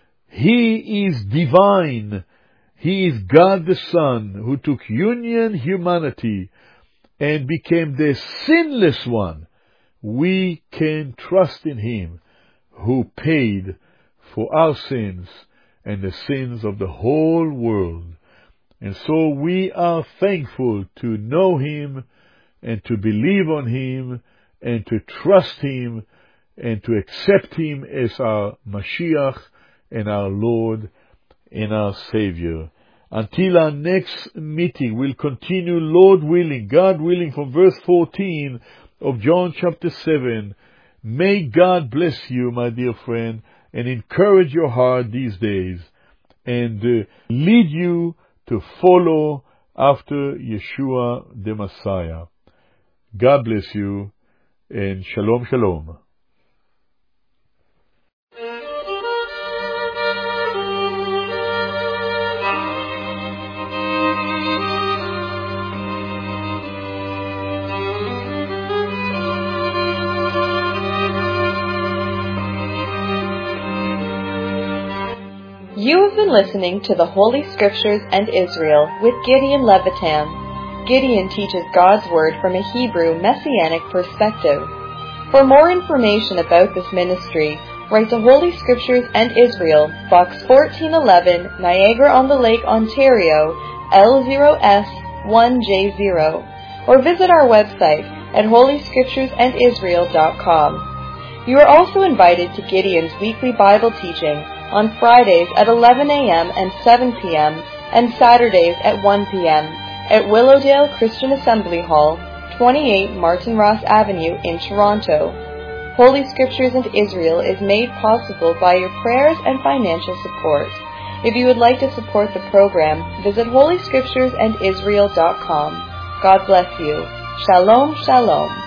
He is divine, He is God the Son, who took humanity and became the sinless one, we can trust in Him who paid for our sins and the sins of the whole world. And so we are thankful to know Him and to believe on Him and to trust Him and to accept Him as our Mashiach and our Lord and our Savior. Until our next meeting, we'll continue, Lord willing, God willing, from verse 14 of John chapter 7. May God bless you, my dear friend, and encourage your heart these days, and lead you to follow after Yeshua the Messiah. God bless you, and shalom, shalom. You have been listening to the Holy Scriptures and Israel with Gideon Levitan. Gideon teaches God's Word from a Hebrew Messianic perspective. For more information about this ministry, write to Holy Scriptures and Israel, Box 1411, Niagara-on-the-Lake, Ontario, L0S1J0, or visit our website at holyscripturesandisrael.com. You are also invited to Gideon's weekly Bible teaching on Fridays at 11 a.m. and 7 p.m. and Saturdays at 1 p.m. at Willowdale Christian Assembly Hall, 28 Martin Ross Avenue in Toronto. Holy Scriptures and Israel is made possible by your prayers and financial support. If you would like to support the program, visit holyscripturesandisrael.com. God bless you. Shalom, shalom.